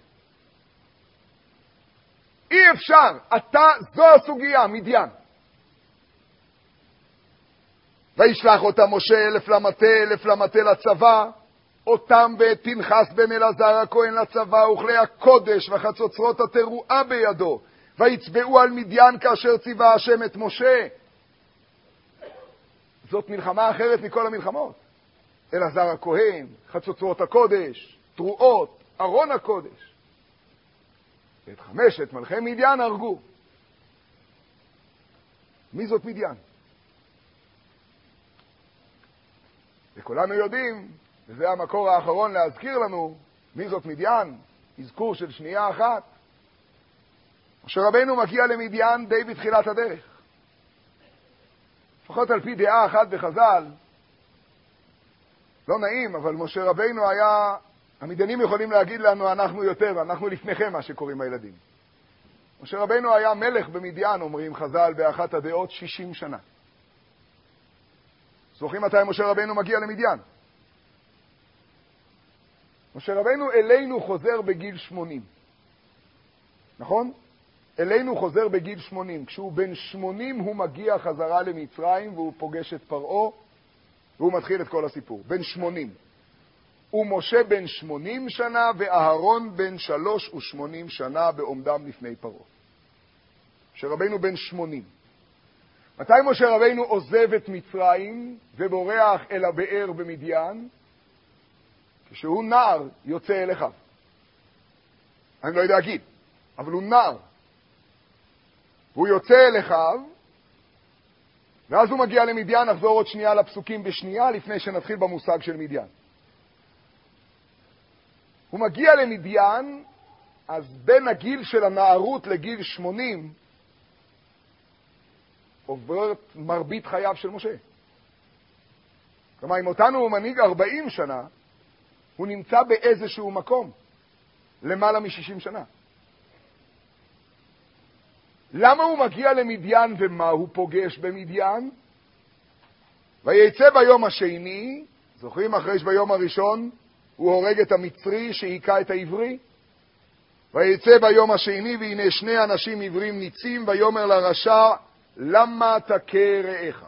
אי אפשר. זו הסוגיה, מדיין. וישלח אותם משה 1,000 למטה, 1,000 למטה לצבא, אותם ואת פנחס בן אלעזר הכהן לצבא, וכלי הקודש וחצוצרות התרועה בידו, ויצבעו על מדיין כאשר ציווה השם את משה. זאת מלחמה אחרת מכל המלחמות. אלעזר הכהן, חצוצרות הקודש, תרועות, ארון הקודש. ואת 5 מלכי מדיין הרגו. מי זאת מדיין? וכולנו יודעים, וזה המקור האחרון להזכיר לנו, מי זאת מדיין? אזכור של שנייה אחת. משה רבינו מגיע למדיין די בתחילת הדרך. לפחות על פי דעה אחת בחז"ל, לא נעים, אבל משה רבינו היה, המדיינים יכולים להגיד לנו, אנחנו יותר, אנחנו לפניכם מה שקוראים הילדים. משה רבינו היה מלך במדיין, אומרים חז"ל, באחת הדעות 60 שנה. זוכרים מתי משה רבינו מגיע למדיין? משה רבינו אלינו חוזר בגיל 80. נכון? אלינו חוזר בגיל 80. כשהוא בן 80 הוא מגיע חזרה למצרים והוא פוגש את פרעה והוא מתחיל את כל הסיפור. בן 80. ומשה בן 80 שנה ואהרון בן 83 שנה בעומדם לפני פרעה. משה רבינו בן 80. מתי משה רבינו עוזב את מצרים ובורח אל הבאר במדיין? כשהוא נער יוצא אל אחיו. אני לא יודע להגיד, אבל הוא נער. הוא יוצא אל אחיו, ואז הוא מגיע למדיין, נחזור עוד שנייה לפסוקים בשנייה, לפני שנתחיל במושג של מדיין. הוא מגיע למדיין, אז בין הגיל של הנערות לגיל 80, עוברת מרבית חייו של משה. כלומר, אם אותנו הוא מנהיג 40 שנה, הוא נמצא באיזשהו מקום, למעלה מ-60 שנה. למה הוא מגיע למדיין ומה הוא פוגש במדיין? ויצא ביום השני, זוכרים אחרי שביום הראשון הוא הורג את המצרי שהיכה את העברי? ויצא ביום השני והנה שני אנשים עברים ניצים, ויאמר לרשע למה תכה רעך?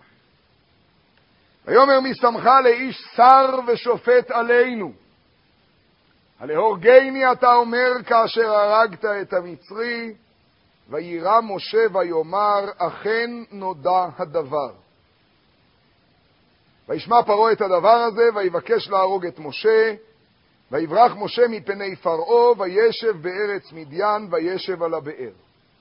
ויאמר משמך לאיש שר ושופט עלינו. הלהורגני אתה אומר כאשר הרגת את המצרי? וירא משה ויאמר אכן נודע הדבר. וישמע פרעה את הדבר הזה ויבקש להרוג את משה. ויברח משה מפני פרעה וישב בארץ מדיין וישב על הבאר.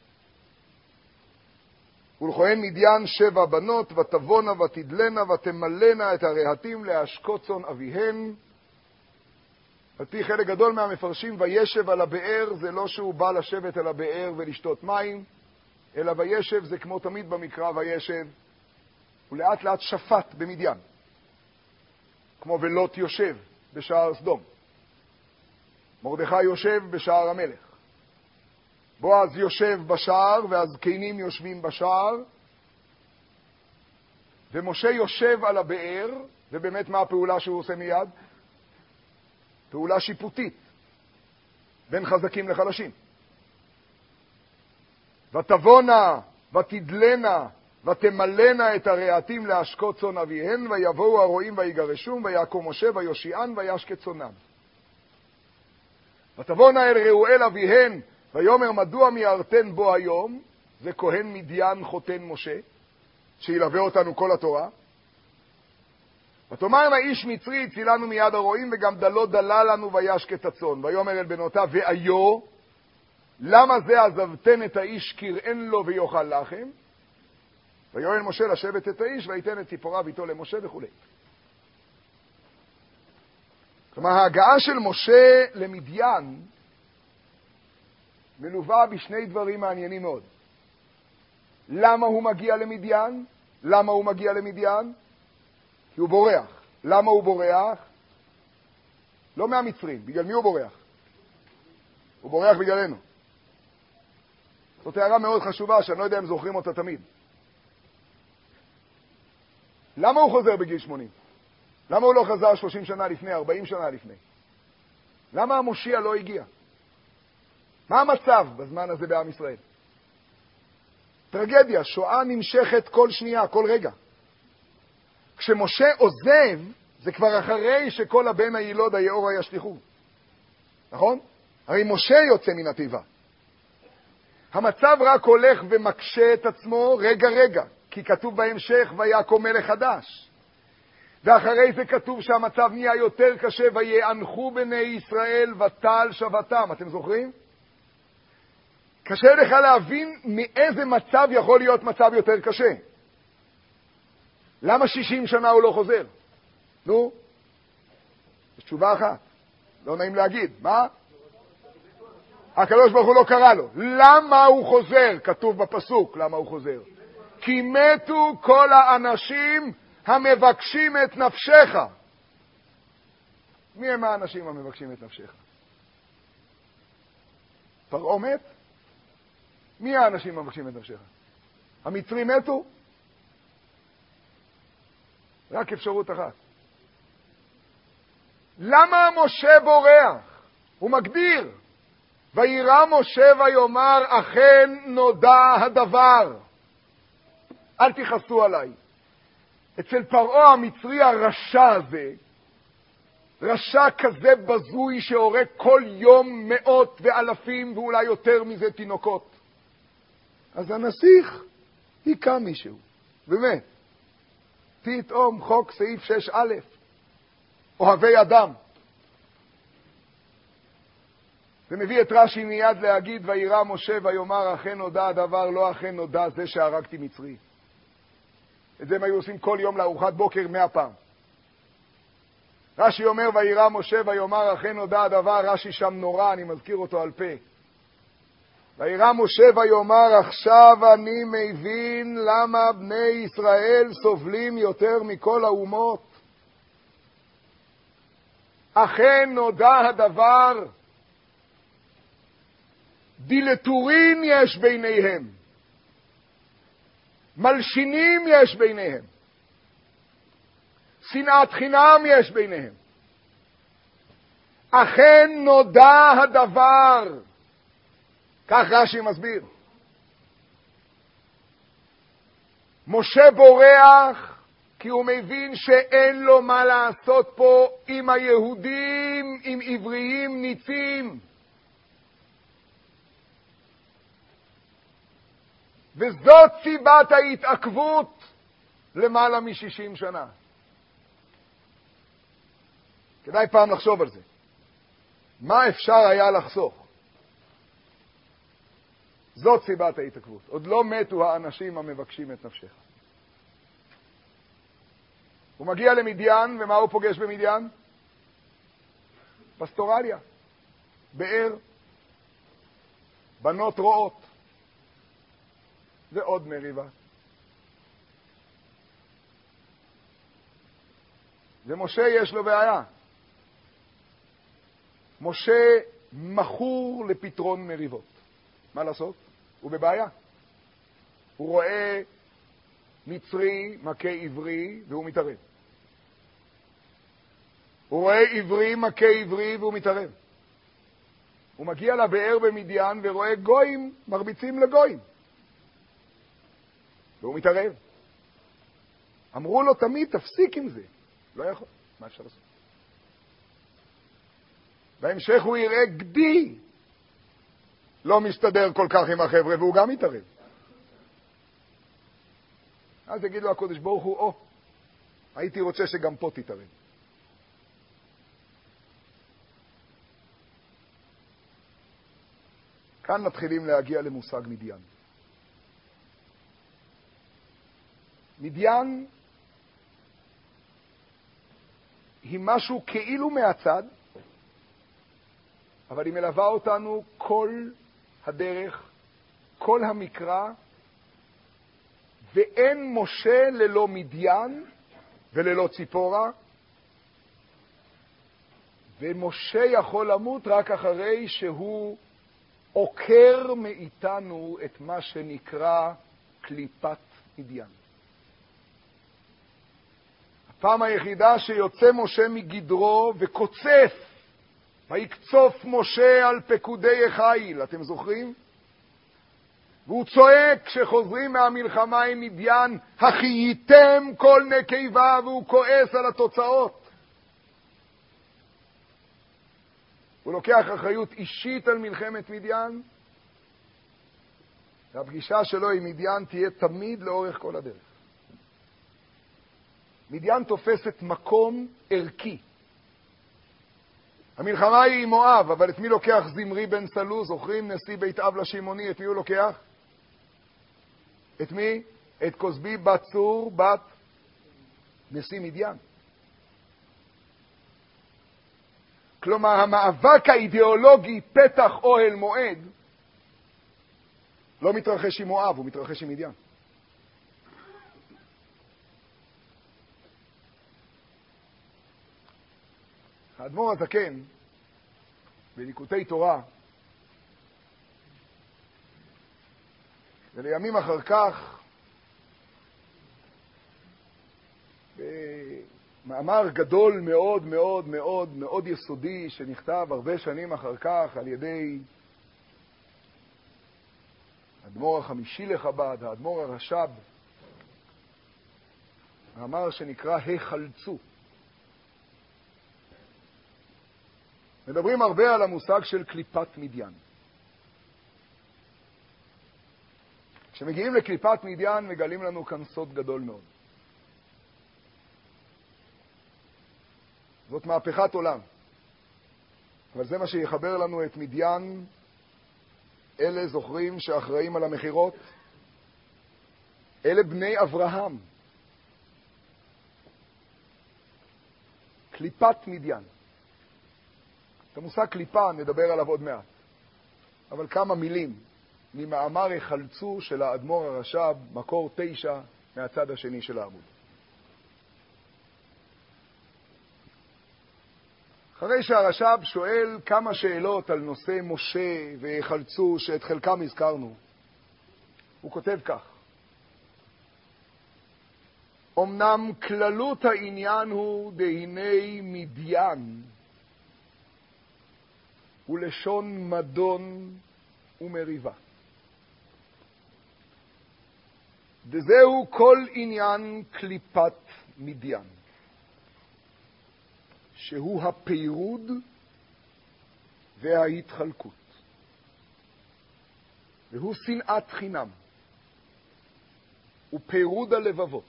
ולכהן מדיין 7 בנות ותבונה ותדלנה ותמלנה את הרהטים להשקות צאן אביהן. על פי חלק גדול מהמפרשים וישב על הבאר זה לא שהוא בא לשבת על הבאר ולשתות מים, אלא וישב זה כמו תמיד במקרא וישב, הוא לאט לאט שפט במדיין, כמו ולוט יושב בשער סדום, מרדכי יושב בשער המלך, בועז יושב בשער והזקנים יושבים בשער, ומשה יושב על הבאר. ובאמת מה הפעולה שהוא עושה מיד? פעולה שיפוטית בין חזקים לחלשים. ותבונה ותדלנה ותמלנה את הרהטים להשקות צאן אביהן, ויבואו הרועים ויגרשום, ויקום משה ויושיען וישקט צאנם. ותבונה אל רעואל אביהן ויאמר מדוע מיהרתן בו היום? זה כהן מדיין חותן משה שילווה אותנו כל התורה. ותאמרנה איש מצרי הצילנו מיד הרועים וגם דלו דלה לנו וישקט הצאן. ויאמר אל בנותיו ואיו למה זה עזבתן את האיש קראן לו ויאכל לחם? ויואל משה לשבת את האיש ויתן את ציפוריו איתו למשה וכו'. כלומר ההגעה של משה למדיין מלווה בשני דברים מעניינים מאוד. למה הוא מגיע למדיין? למה הוא מגיע למדיין? כי הוא בורח. למה הוא בורח? לא מהמצרים. בגלל מי הוא בורח? הוא בורח בגללנו. זאת הערה מאוד חשובה שאני לא יודע אם זוכרים אותה תמיד. למה הוא חוזר בגיל 80? למה הוא לא חזר 30 שנה לפני, 40 שנה לפני? למה המושיע לא הגיע? מה המצב בזמן הזה בעם ישראל? טרגדיה, שואה נמשכת כל שנייה, כל רגע. כשמשה עוזב, זה כבר אחרי שכל הבן הילוד היאורה ישליחו. נכון? הרי משה יוצא מן התיבה. המצב רק הולך ומקשה את עצמו רגע רגע, כי כתוב בהמשך ויקום מלך חדש. ואחרי זה כתוב שהמצב נהיה יותר קשה, ויאנחו בני ישראל ותעל שבתם. אתם זוכרים? קשה לך להבין מאיזה מצב יכול להיות מצב יותר קשה. למה 60 שנה הוא לא חוזר? נו, יש תשובה אחת. לא נעים להגיד. מה? הקדוש ברוך הוא לא קרא לו. למה הוא חוזר? כתוב בפסוק למה הוא חוזר. כי מתו כל האנשים המבקשים את נפשך. מי הם האנשים המבקשים את נפשך? פרעה מת? מי האנשים המבקשים את נפשך? המצרים מתו? רק אפשרות אחת. למה משה בורח? הוא מגדיר. וירא משה ויאמר אכן נודע הדבר. אל תכעסו עליי. אצל פרעה המצרי הרשע הזה, רשע כזה בזוי שהורג כל יום מאות ואלפים ואולי יותר מזה תינוקות. אז הנסיך היכה מישהו. באמת. פתאום חוק סעיף 6א. אוהבי אדם. זה מביא את רש"י מיד להגיד וירא משה ויאמר אכן נודע הדבר, לא אכן נודע זה שהרגתי מצרי. את זה הם היו עושים כל יום לארוחת בוקר 100 פעם. רש"י אומר, וירא משה ויאמר אכן נודע הדבר, רש"י שם נורא, אני מזכיר אותו על פה. וירא משה ויאמר, עכשיו אני מבין למה בני ישראל סובלים יותר מכל האומות. אכן נודע הדבר, דילטורין יש ביניהם, מלשינים יש ביניהם, שנאת חינם יש ביניהם. אכן נודע הדבר, כך רש"י מסביר. משה בורח כי הוא מבין שאין לו מה לעשות פה עם היהודים, עם עבריים ניצים. וזאת סיבת ההתעכבות למעלה מ-60 שנה. כדאי פעם לחשוב על זה. מה אפשר היה לחסוך? זאת סיבת ההתעכבות. עוד לא מתו האנשים המבקשים את נפשך. הוא מגיע למדיין, ומה הוא פוגש במדיין? פסטורליה, באר, בנות רואות, ועוד מריבה. ומשה יש לו בעיה. משה מכור לפתרון מריבות. מה לעשות? הוא בבעיה. הוא רואה מצרי מכה עברי והוא מתערב. הוא רואה עברי מכה עברי והוא מתערב. הוא מגיע לבאר במדיין ורואה גויים מרביצים לגויים. והוא מתערב. אמרו לו תמיד, תפסיק עם זה. לא יכול. מה אפשר לעשות? בהמשך הוא יראה גדי. לא מסתדר כל כך עם החבר'ה, והוא גם מתערב. אז יגיד לו הקודש ברוך הוא, הייתי רוצה שגם פה תתערב. כאן מתחילים להגיע למושג מדיין. מדיין היא משהו כאילו מהצד, אבל היא מלווה אותנו כל הדרך, כל המקרא, ואין משה ללא מדיין וללא ציפורה, ומשה יכול למות רק אחרי שהוא עוקר מאיתנו את מה שנקרא קליפת מדיין. הפעם היחידה שיוצא משה מגדרו וקוצף, ויקצוף משה על פקודי חיל, אתם זוכרים? והוא צועק כשחוזרים מהמלחמה עם מדיין, החייתם כל נקבה, והוא כועס על התוצאות. הוא לוקח אחריות אישית על מלחמת מדיין, והפגישה שלו עם מדיין תהיה תמיד לאורך כל הדרך. מדיין תופסת מקום ערכי. המלחמה היא עם מואב, אבל את מי לוקח זמרי בן סלו? זוכרים? נשיא בית אב לשמעוני, את מי הוא לוקח? את מי? את כוסבי בת צור, בת נשיא מדיין. כלומר, המאבק האידיאולוגי פתח אוהל מועד לא מתרחש עם מואב, הוא מתרחש עם מדיין. האדמו"ר הזקן, בליקוטי תורה, ולימים אחר כך, במאמר גדול מאוד מאוד מאוד מאוד יסודי, שנכתב הרבה שנים אחר כך על ידי האדמו"ר החמישי לחב"ד, האדמו"ר הרש"ב, מאמר שנקרא החלצו. מדברים הרבה על המושג של קליפת מדיין. כשמגיעים לקליפת מדיין מגלים לנו כאן סוד גדול מאוד. זאת מהפכת עולם. אבל זה מה שיחבר לנו את מדיין. אלה זוכרים שאחראים על המחירות? אלה בני אברהם. קליפת מדיין. את המושג קליפה נדבר עליו עוד מעט. אבל כמה מילים ממאמר החלצו של האדמו"ר הרש"ב, מקור 9 מהצד השני של העמוד. אחרי שהרש"ב שואל כמה שאלות על נושא משה והחלצו, שאת חלקם הזכרנו, הוא כותב כך: אמנם כללות העניין הוא דהיני מדיין, ולשון מדון ומריבה. דזהו כל עניין קליפת מדיין, שהוא הפירוד וההתחלקות, והוא שנאת חינם ופירוד הלבבות,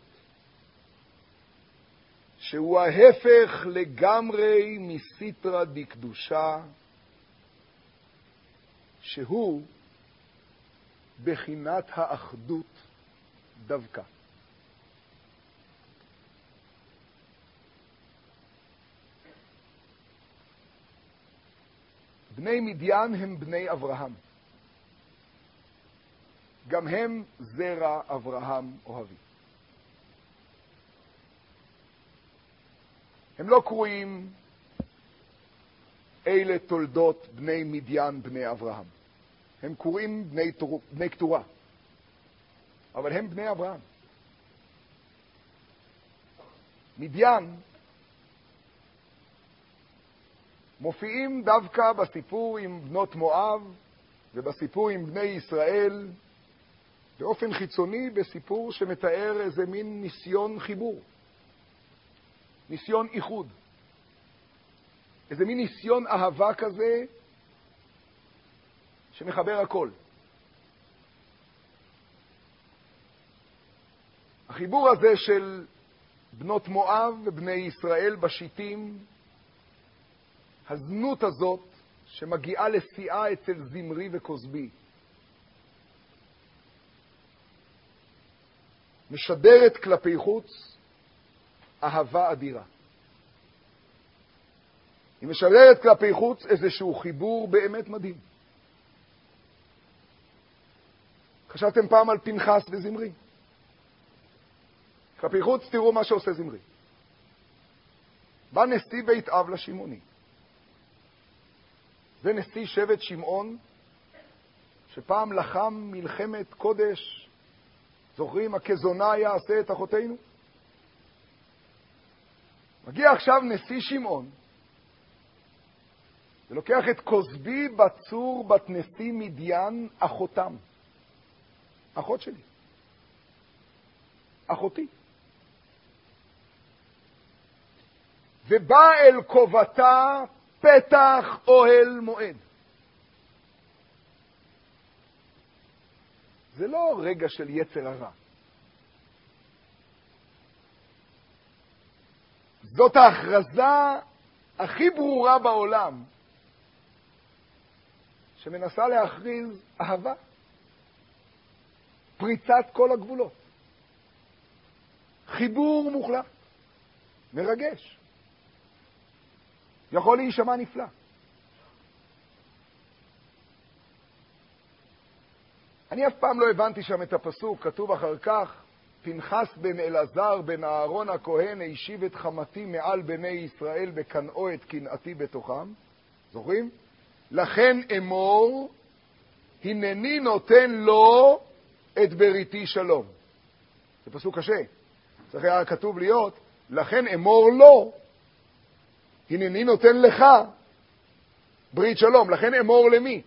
שהוא ההפך לגמרי מסיטרא דקדושה, שהוא בחינת האחדות דווקא. בני מדיין הם בני אברהם. גם הם זרע אברהם אוהבי. הם לא קרויים אלה תולדות בני מדיין בני אברהם. הם קוראים בני כתורה. אבל הם בני אברהם. מדיין מופיעים דווקא בסיפור עם בנות מואב ובסיפור עם בני ישראל, באופן חיצוני בסיפור שמתאר איזה מין ניסיון חיבור, ניסיון איחוד, איזה מין ניסיון אהבה כזה שמחבר הכל. החיבור הזה של בנות מואב ובני ישראל בשיטים, הזנות הזאת שמגיעה לשיאה אצל זמרי וכוסבי, משדרת כלפי חוץ אהבה אדירה. היא משדרת כלפי חוץ איזשהו חיבור באמת מדהים. חשבתם פעם על פנחס וזמרי? כלפי חוץ תראו מה שעושה זמרי. בא נשיא בית אב לשמעוני. זה נשיא שבט שמעון, שפעם לחם מלחמת קודש. זוכרים, הכזונה יעשה את אחותינו? מגיע עכשיו נשיא שמעון, ולוקח את כוסבי בצור בת נשיא מדיין, אחותם. אחות שלי. אחותי. ובא אל כובתה פתח אוהל מועד. זה לא רגע של יצר הרע. זאת ההכרזה הכי ברורה בעולם שמנסה להכריז אהבה. פריצת כל הגבולות. חיבור מוחלט. מרגש. יכול להישמע נפלא. אני אף פעם לא הבנתי שם את הפסוק, כתוב אחר כך, פנחס בן אלעזר בן אהרון הכהן הישיב את חמתי מעל בני ישראל בקנאו את קנאתי בתוכם. זוכרים? לכן אמור, הנני נותן לו את בריתי שלום. זה פסוק קשה. צריך היה כתוב להיות, לכן אמור לו, הנני נותן לך ברית שלום. לכן אמור למי?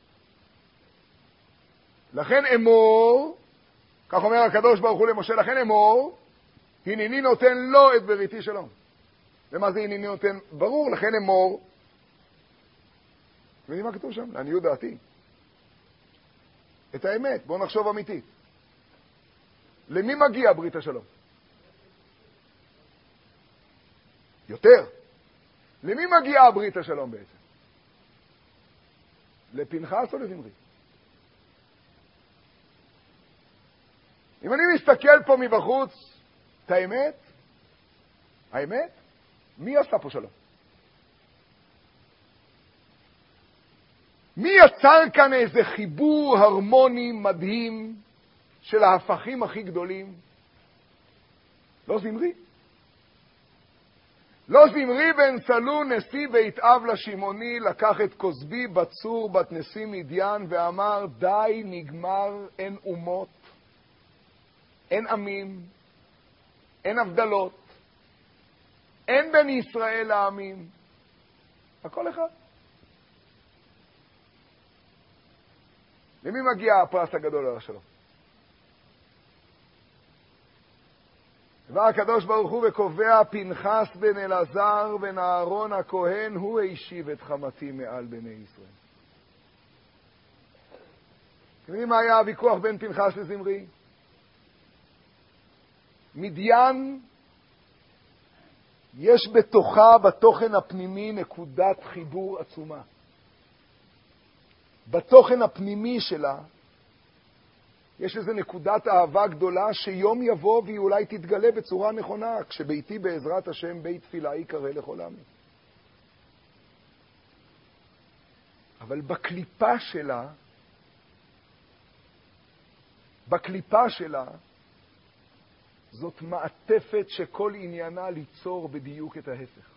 לכן אמור, כך אומר הקדוש ברוך הוא למשה, לכן אמור, הנני נותן לו את בריתי שלום. ומה זה הנני נותן? ברור, לכן אמור. יודעים מה כתוב שם? לעניות דעתי. את האמת, בואו נחשוב אמיתית. למי מגיע ברית השלום? יותר. למי מגיעה ברית השלום בעצם? לפנחס או לזמרי? אם אני מסתכל פה מבחוץ, את האמת, מי עשה פה שלום? מי יצר כאן איזה חיבור הרמוני מדהים של ההפכים הכי גדולים? לא זמרי. לא זמרי בן סלו נשיא בית אב לשמעוני לקח את כוסבי בצור בת נשיא מדיין ואמר די נגמר, אין אומות, אין עמים, אין הבדלות, אין בין ישראל לעמים, הכל אחד. למי מגיע הפרס הגדול על השלום? דבר הקדוש ברוך הוא וקובע פנחס בן אלעזר בן אהרון הכהן הוא הישיב את חמתי מעל בני ישראל. אתם יודעים מה היה הוויכוח בין פנחס לזמרי? מדיין יש בתוכה, בתוכן הפנימי, נקודת חיבור עצומה. בתוכן הפנימי שלה יש איזו נקודת אהבה גדולה שיום יבוא והיא אולי תתגלה בצורה נכונה, כשביתי בעזרת השם בית תפילה יקרא לכל העמים. אבל בקליפה שלה, זאת מעטפת שכל עניינה ליצור בדיוק את ההפך.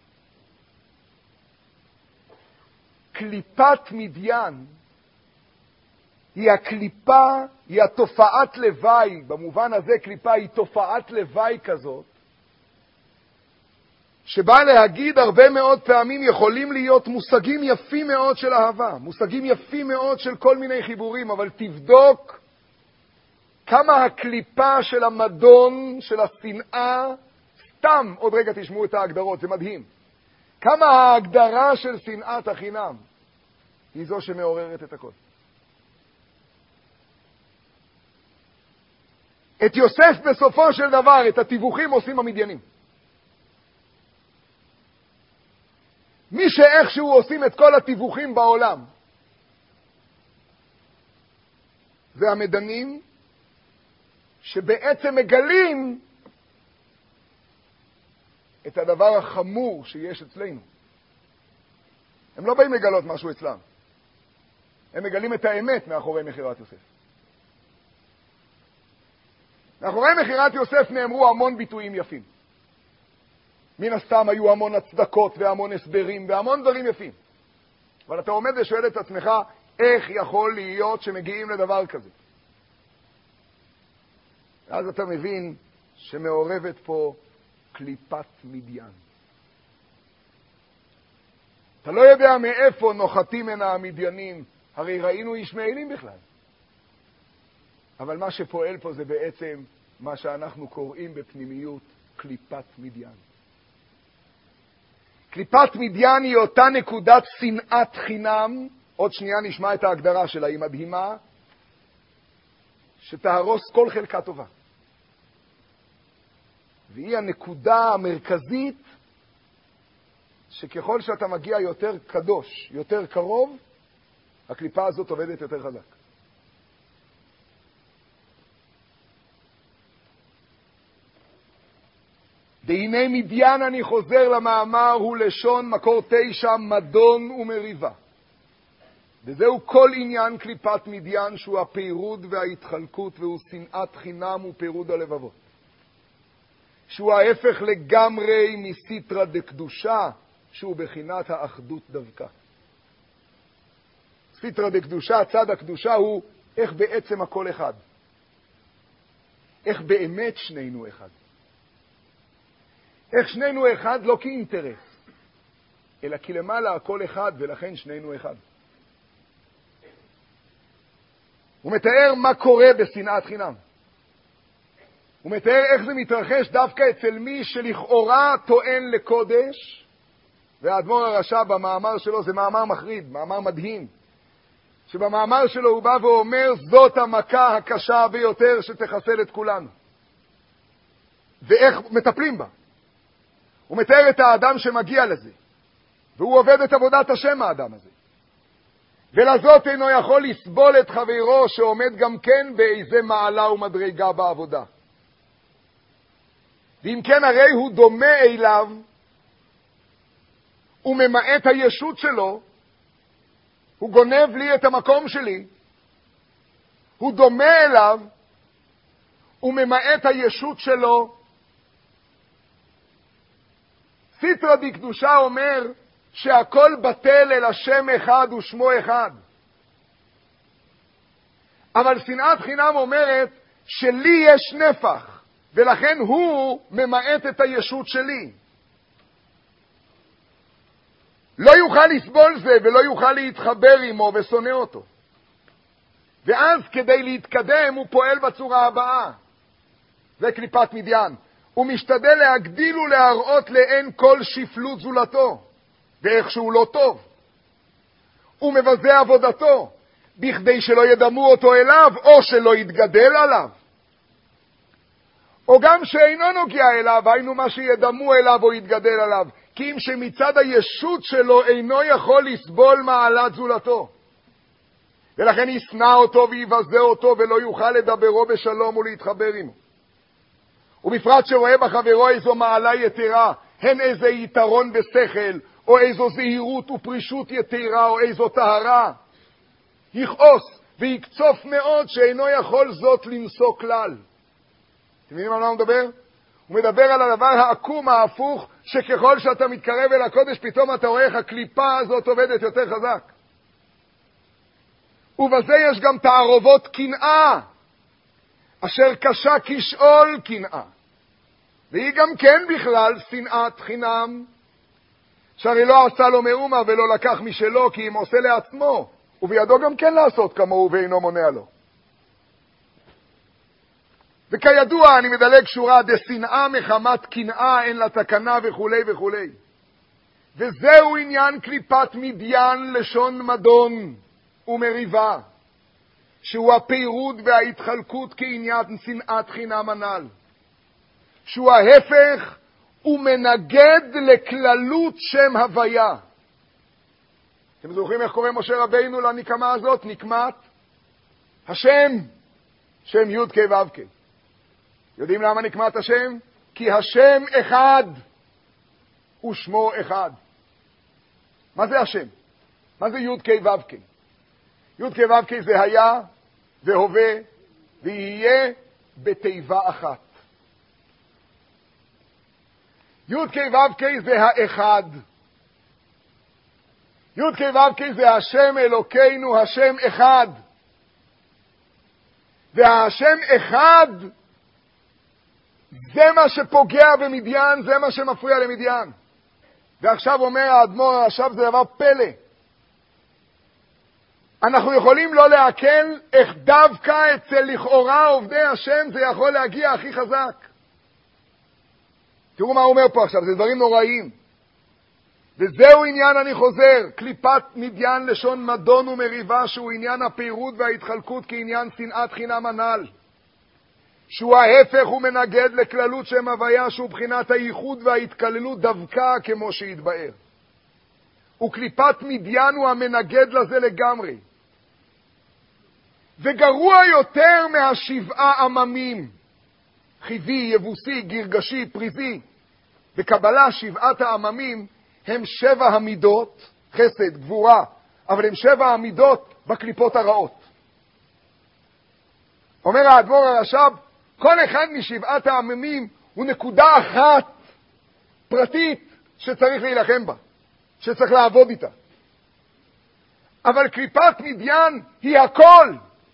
קליפת מדיין היא הקליפה, היא התופעת לוואי, במובן הזה קליפה היא תופעת לוואי כזאת, שבא להגיד הרבה מאוד פעמים יכולים להיות מושגים יפים מאוד של אהבה, מושגים יפים מאוד של כל מיני חיבורים, אבל תבדוק כמה הקליפה של המדון, של השנאה, סתם, עוד רגע תשמעו את ההגדרות, זה מדהים. כמה ההגדרה של שנאת החינם היא זו שמעוררת את הכל. את יוסף בסופו של דבר, את התיווכים עושים המדיינים. מי שאיכשהו עושים את כל התיווכים בעולם, זה המדנים שבעצם מגלים את הדבר החמור שיש אצלנו. הם לא באים לגלות משהו אצלם. הם מגלים את האמת מאחורי מחירת יוסף. מאחורי מחירת יוסף נאמרו המון ביטויים יפים. מן הסתם היו המון הצדקות והמון הסברים והמון דברים יפים. אבל אתה עומד ושואל את עצמך, איך יכול להיות שמגיעים לדבר כזה? ואז אתה מבין שמעורבת פה קליפת מדיין. אתה לא יודע מאיפה נוחתים הנה המדיינים, הרי ראינו ישמעאלים בכלל. אבל מה שפועל פה זה בעצם מה שאנחנו קוראים בפנימיות קליפת מדיין. קליפת מדיין היא אותה נקודת שנאת חינם, עוד שנייה נשמע את ההגדרה שלה, היא מדהימה, שתהרוס כל חלקה טובה. והיא הנקודה המרכזית שככל שאתה מגיע יותר קדוש, יותר קרוב, הקליפה הזאת עובדת יותר חזק. והנה מדיין, אני חוזר למאמר, הוא לשון מקור 9, מדון ומריבה. וזהו כל עניין קליפת מדיין, שהוא הפירוד וההתחלקות, והוא שנאת חינם ופירוד הלבבות. שהוא ההפך לגמרי מסיטרא דקדושה, שהוא בחינת האחדות דווקא. סיטרא דקדושה, צד הקדושה, הוא איך בעצם הכל אחד. איך באמת שנינו אחד. איך שנינו אחד לא כאינטרס, אלא כי למעלה הכל אחד, ולכן שנינו אחד. הוא מתאר מה קורה בשנאת חינם. הוא מתאר איך זה מתרחש דווקא אצל מי שלכאורה טוען לקודש, והאדמו"ר הרש"ב במאמר שלו, זה מאמר מחריד, מאמר מדהים, שבמאמר שלו הוא בא ואומר, זאת המכה הקשה ביותר שתחסל את כולנו. ואיך מטפלים בה? הוא מתאר את האדם שמגיע לזה, והוא עובד את עבודת השם האדם הזה. ולזאת אינו יכול לסבול את חברו שעומד גם כן באיזה מעלה ומדרגה בעבודה. ואם כן הרי הוא דומה אליו הוא ממעט הישות שלו, הוא גונב לי את המקום שלי, הוא דומה אליו, הוא ממעט הישות שלו. סיטרא דקדושה אומר שהכל בטל אל השם אחד ושמו אחד. אבל שנאת חינם אומרת שלי יש נפח, ולכן הוא ממעט את הישות שלי. לא יוכל לסבול זה ולא יוכל להתחבר עמו ושונא אותו. ואז כדי להתקדם הוא פועל בצורה הבאה. זה קליפת מדיין. הוא משתדל להגדיל ולהראות לאין כל שפלות זולתו, ואיך שהוא לא טוב. הוא מבזה עבודתו, בכדי שלא ידמו אותו אליו, או שלא יתגדל עליו. או גם שאינו נוגע אליו, היינו מה שידמו אליו או יתגדל עליו, כי אם שמצד הישות שלו אינו יכול לסבול מעלת זולתו. ולכן ישנא אותו ויבזה אותו, ולא יוכל לדברו בשלום ולהתחבר עמו. ובפרט שרואה בחברו איזו מעלה יתרה, הן איזה יתרון בשכל, או איזו זהירות ופרישות יתרה, או איזו טהרה, יכעוס ויקצוף מאוד שאינו יכול זאת לנסוע כלל. אתם מבינים על מה הוא מדבר? הוא מדבר על הדבר העקום ההפוך, שככל שאתה מתקרב אל הקודש, פתאום אתה רואה איך הקליפה הזאת עובדת יותר חזק. ובזה יש גם תערובות קנאה, אשר קשה כשאול קנאה. והיא גם כן בכלל שנאת חינם, שהרי לא עשה לו מאומה ולא לקח משלו, כי אם עושה לעצמו, ובידו גם כן לעשות כמוהו ואינו מונע לו. וכידוע, אני מדלג שורה, דשנאה מחמת קנאה אין לה תקנה וכו' וכו'. וזהו עניין קליפת מדיין לשון מדון ומריבה, שהוא הפירוד וההתחלקות כעניין שנאת חינם הנ"ל. שהוא ההפך ומנגד לכללות שם הוויה. אתם זוכרים איך קורא משה רבינו לנקמה הזאת? נקמת השם, שם י' כ' ו' כ'. יודעים למה נקמת השם? כי השם אחד ושמו אחד. מה זה השם? מה זה י' כ' ו' כ'? י' כ' ו' כ' זה היה והווה ויהיה בתיבה אחת. י' כ' ו' כ' זה האחד. י' כ' ו' כ' זה השם אלוקינו, השם אחד. והשם אחד זה מה שפוגע במדיין, זה מה שמפריע למדיין. ועכשיו אומר האדמו"ר, עכשיו זה דבר פלא. אנחנו יכולים לא להקל איך דווקא אצל לכאורה עובדי השם זה יכול להגיע הכי חזק. תראו מה הוא אומר פה עכשיו, זה דברים נוראים. וזהו עניין, אני חוזר, קליפת מדיין לשון מדון ומריבה, שהוא עניין הפירוד וההתחלקות כעניין שנאת חינם הנ"ל. שהוא ההפך ומנגד לכללות שם הוויה, שהוא בחינת הייחוד וההתכללות דווקא כמו שהתבאר. וקליפת מדיין הוא המנגד לזה לגמרי. וגרוע יותר מהשבעה עממים, חיבי, יבוסי, גרגשי, פריזי. בקבלה שבעת העממים הם 7 המידות, חסד, גבורה, אבל הם 7 המידות בקליפות הרעות. אומר האדמו"ר הרש"ב, כל אחד משבעת העממים הוא נקודה אחת פרטית שצריך להילחם בה, שצריך לעבוד איתה. אבל קליפת מדיין היא הכל,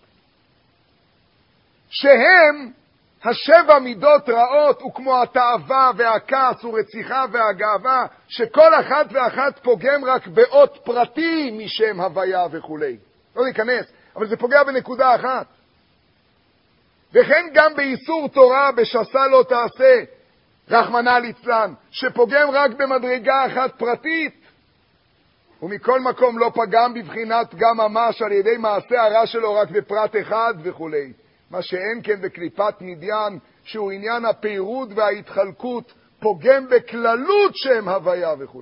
שהם 7 מידות רעות, וכמו התאווה והכעס ורציחה והגאווה, שכל אחת ואחת פוגם רק באות פרטי משם הוויה וכו'. לא להיכנס, אבל זה פוגע בנקודה אחת. וכן גם באיסור תורה בשסה לא תעשה, רחמנא ליצלן, שפוגם רק במדרגה אחת פרטית, ומכל מקום לא פגם בבחינת פגם ממש על ידי מעשה הרע שלו רק בפרט אחד וכו'. מה שאין כן בקליפת מדיין, שהוא עניין הפירוד וההתחלקות, פוגם בכללות שם הוויה וכו'.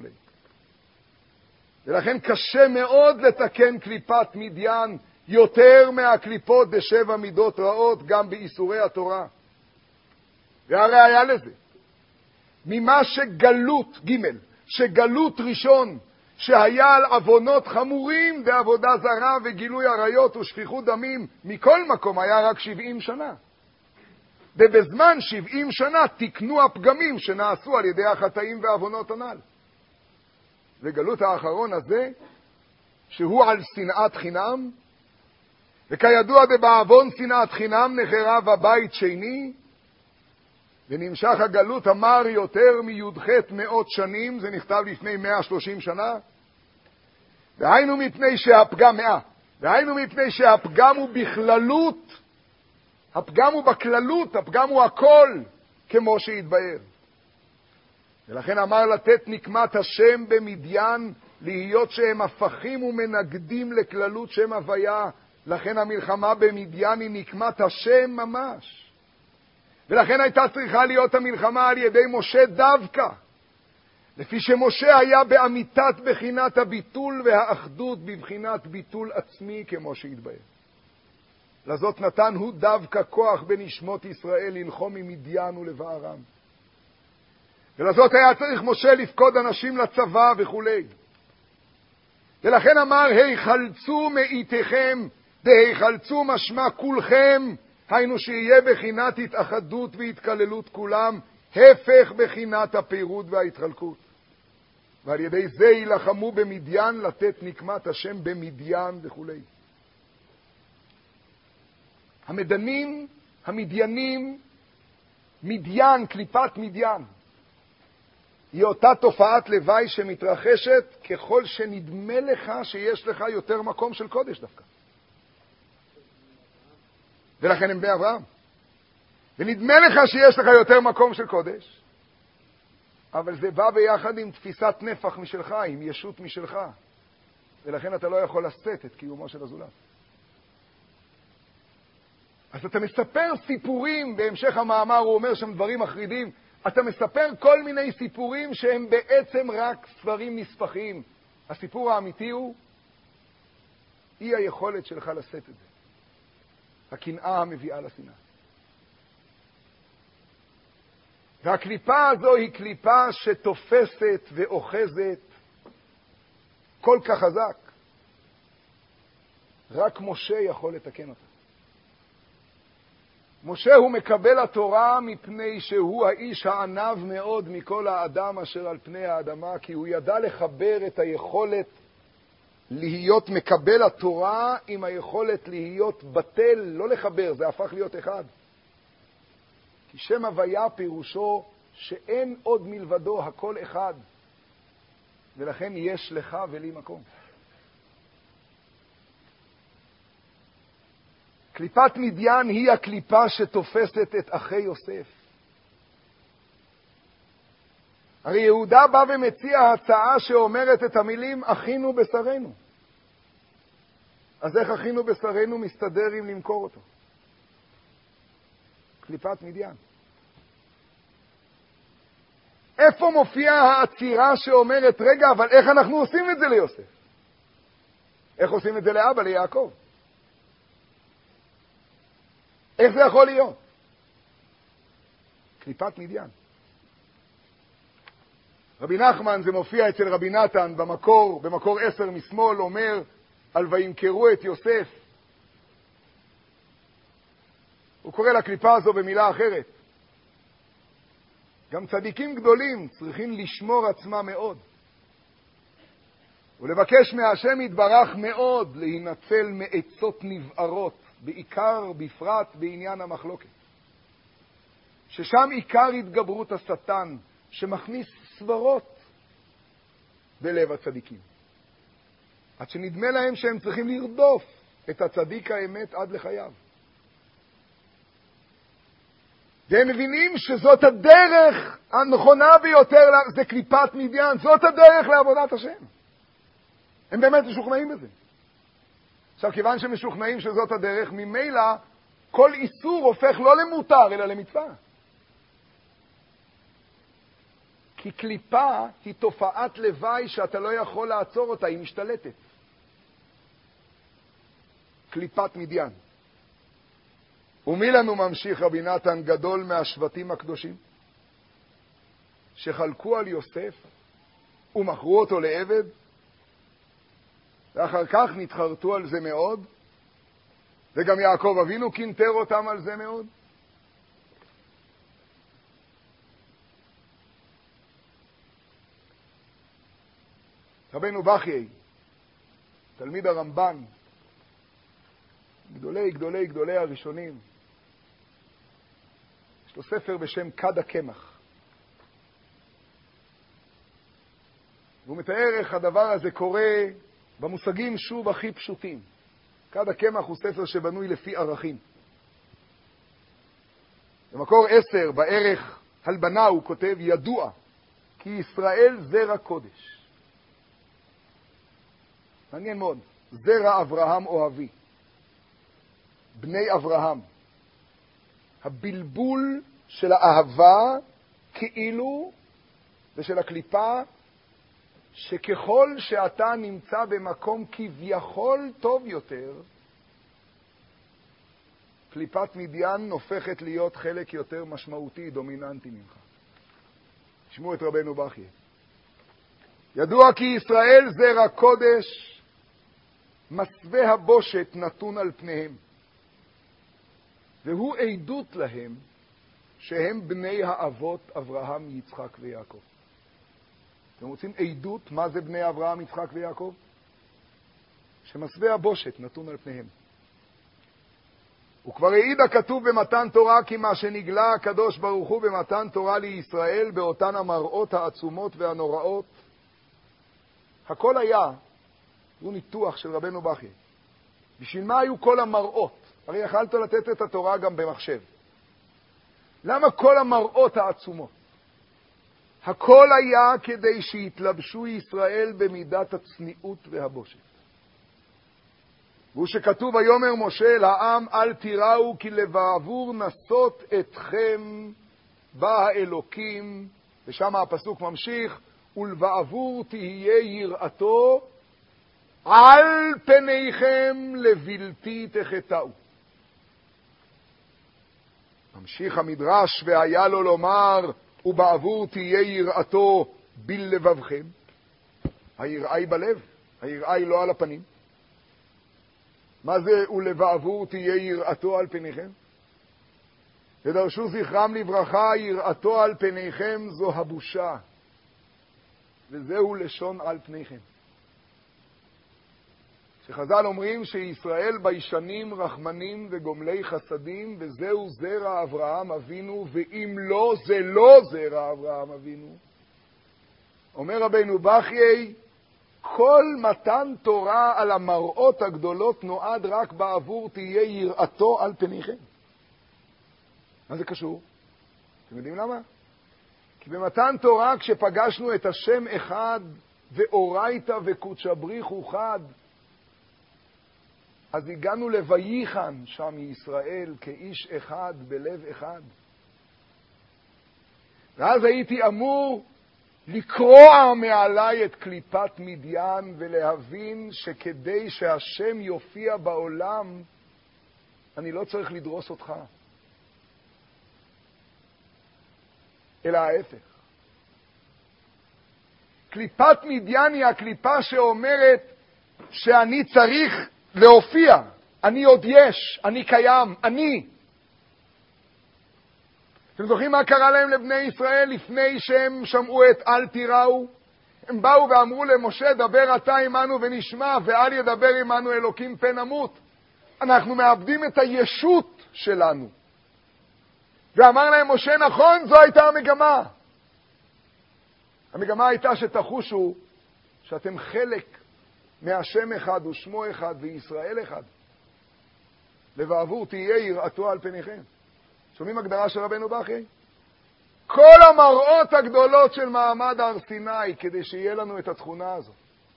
ולכן קשה מאוד לתקן קליפת מדיין, יותר מהקליפות ב7 מידות רעות, גם באיסורי התורה. והראיה לזה, ממה שגלות ג' שגלות ראשון, שהיה על עוונות חמורים בעבודה זרה וגילוי עריות ושפיכות דמים, מכל מקום היה רק 70 שנה. ובזמן 70 שנה תקנו הפגמים שנעשו על ידי החטאים והעוונות הנ"ל. וגלות האחרון הזה, שהוא על שנאת חינם, וכידוע דבעוון שנאת חינם נחרב הבית שני, ונמשך הגלות המר יותר מי"ח מאות שנים, זה נכתב לפני 130 שנה, והיינו מפני שהפגם 100, והיינו מפני שהפגם הוא בכללות, הפגם הוא בכללות, הפגם הוא הכל, כמו שהתבאר. ולכן אמר לתת נקמת השם במדיין, להיות שהם הפכים ומנגדים לכללות שם הוויה, לכן המלחמה במדיין היא נקמת השם ממש. ולכן הייתה צריכה להיות המלחמה על ידי משה דווקא, לפי שמשה היה באמיתת בחינת הביטול והאחדות בבחינת ביטול עצמי כמו שהתבאר. לזאת נתן הוא דווקא כוח בנשמות ישראל ללחום ממדיין ולבערם. ולזאת היה צריך משה לפקוד אנשים לצבא וכו'. ולכן אמר, היחלצו מאיתכם, והיחלצו משמע כולכם, היינו שיהיה בחינת התאחדות והתכללות כולם, הפך בחינת הפירוד וההתחלקות. ועל ידי זה ילחמו במדיין לתת נקמת השם במדיין וכו'. המדנים, המדיינים, מדיין, קליפת מדיין, היא אותה תופעת לוואי שמתרחשת ככל שנדמה לך שיש לך יותר מקום של קודש דווקא. ולכן הם בני אברהם. ונדמה לך שיש לך יותר מקום של קודש, אבל זה בא ביחד עם תפיסת נפח משלך, עם ישות משלך. ולכן אתה לא יכול לשאת את קיומו של הזולת. אז אתה מספר סיפורים, בהמשך המאמר הוא אומר שם דברים מחרידים, אתה מספר כל מיני סיפורים שהם בעצם רק ספרים נספחים. הסיפור האמיתי הוא אי היכולת שלך לשאת את זה. הקנאה המביאה לשנאה. והקליפה הזו היא קליפה שתופסת ואוחזת כל כך חזק. רק משה יכול לתקן אותה. משה הוא מקבל התורה מפני שהוא האיש הענב מאוד מכל האדם אשר על פני האדמה, כי הוא ידע לחבר את היכולת להיות מקבל התורה עם היכולת להיות בטל, לא לחבר, זה הפך להיות אחד. כי שם הוויה פירושו שאין עוד מלבדו, הכל אחד. ולכן יש לך ולי מקום. קליפת מדיין היא הקליפה שתופסת את אחי יוסף. הרי יהודה בא ומציע הצעה שאומרת את המילים אחינו בשרנו. אז איך אחינו בשרנו מסתדר עם למכור אותו? קליפת מדיין. איפה מופיעה העצירה שאומרת, רגע, אבל איך אנחנו עושים את זה ליוסף? איך עושים את זה לאבא, ליעקב? איך זה יכול להיות? קליפת מדיין. רבי נחמן, זה מופיע אצל רבי נתן במקור 10 משמאל, אומר על וימכרו את יוסף. הוא קורא לקליפה הזו במילה אחרת. גם צדיקים גדולים צריכים לשמור עצמם מאוד. ולבקש מהשם יתברך מאוד להינצל מעצות נבערות, בעיקר בפרט בעניין המחלוקת. ששם עיקר התגברות השטן, שמכניס סברות בלב הצדיקים. עד שנדמה להם שהם צריכים לרדוף את הצדיק האמת עד לחייו. והם מבינים שזאת הדרך הנכונה ביותר, זה קליפת מדיין, זאת הדרך לעבודת השם. הם באמת משוכנעים בזה. עכשיו, כיוון שמשוכנעים שזאת הדרך, ממילא כל איסור הופך לא למותר, אלא למצווה. כי קליפה היא תופעת לוואי שאתה לא יכול לעצור אותה, היא משתלטת. קליפת מדיין. ומי לנו ממשיך רבי נתן גדול מהשבטים הקדושים, שחלקו על יוסף ומכרו אותו לעבד, ואחר כך נתחרטו על זה מאוד, וגם יעקב אבינו קינטר אותם על זה מאוד. רבנו בחיי, תלמיד הרמב"ן, גדולי הראשונים, יש לו ספר בשם כד הקמח. והוא מתאר איך הדבר הזה קורה במושגים שוב הכי פשוטים. כד הקמח הוא ספר שבנוי לפי ערכים. במקור 10, בערך הלבנה, הוא כותב, ידוע כי ישראל זרע קודש. מעניין מאוד. זרע אברהם אוהבי. בני אברהם. הבלבול של האהבה כאילו ושל הקליפה, שככל שאתה נמצא במקום כביכול טוב יותר, קליפת מדיין הופכת להיות חלק יותר משמעותי, דומיננטי ממך. תשמעו את רבנו בחיי. ידוע כי ישראל זרע קודש, מסווה הבושת נתון על פניהם, והוא עדות להם שהם בני האבות אברהם, יצחק ויעקב. אתם רוצים עדות מה זה בני אברהם, יצחק ויעקב? שמסווה הבושת נתון על פניהם. וכבר העיד הכתוב במתן תורה כי מה שנגלה הקדוש ברוך הוא במתן תורה לישראל באותן המראות העצומות והנוראות, הכל היה, הוא ניתוח של רבנו בחיי. בשביל מה היו כל המראות? הרי יכלת לתת את התורה גם במחשב. למה כל המראות העצומות? הכל היה כדי שיתלבשו ישראל במידת הצניעות והבושת. והוא שכתוב ויאמר משה לעם אל תיראו כי לבעבור נסות אתכם בא האלוקים, ושם הפסוק ממשיך, ולבעבור תהיה יראתו על פניכם לבלתי תחטאו. ממשיך המדרש, והיה לו לומר ובעבור תהיה יראתו בלבבכם. היראה היא בלב, היראה היא לא על הפנים. מה זה ולבעבור תהיה יראתו על פניכם? ודרשו זכרם לברכה, יראתו על פניכם זו הבושה, וזהו לשון על פניכם. שחז"ל אומרים שישראל ביישנים רחמנים וגומלי חסדים, וזהו זרע אברהם אבינו, ואם לא, זה לא זרע אברהם אבינו. אומר רבנו בחיי, כל מתן תורה על המראות הגדולות נועד רק בעבור תהיה יראתו על פניכם. מה זה קשור? אתם יודעים למה? כי במתן תורה כשפגשנו את השם אחד ואורייתא וקודשא בריחו חד, אז הגענו לויחן שם ישראל כאיש אחד בלב אחד. ואז הייתי אמור לקרוע מעליי את קליפת מדיין ולהבין שכדי שהשם יופיע בעולם, אני לא צריך לדרוס אותך. אלא ההפך. קליפת מדיין היא הקליפה שאומרת שאני צריך להופיע. אני עוד יש, אני קיים, אני. אתם זוכרים מה קרה להם לבני ישראל לפני שהם שמעו את אל תיראו? הם באו ואמרו למשה, דבר אתה עמנו ונשמע, ואל ידבר עמנו אלוקים פן נמות. אנחנו מאבדים את הישות שלנו. ואמר להם משה, נכון, זו הייתה המגמה. המגמה הייתה שתחושו שאתם חלק מהשם אחד ושמו אחד וישראל אחד. ובעבור תהיה יראתו על פניכם. שומעים הגדרה של רבנו בחיי? כל המראות הגדולות של מעמד הר סיני כדי שיהיה לנו את התכונה הזאת.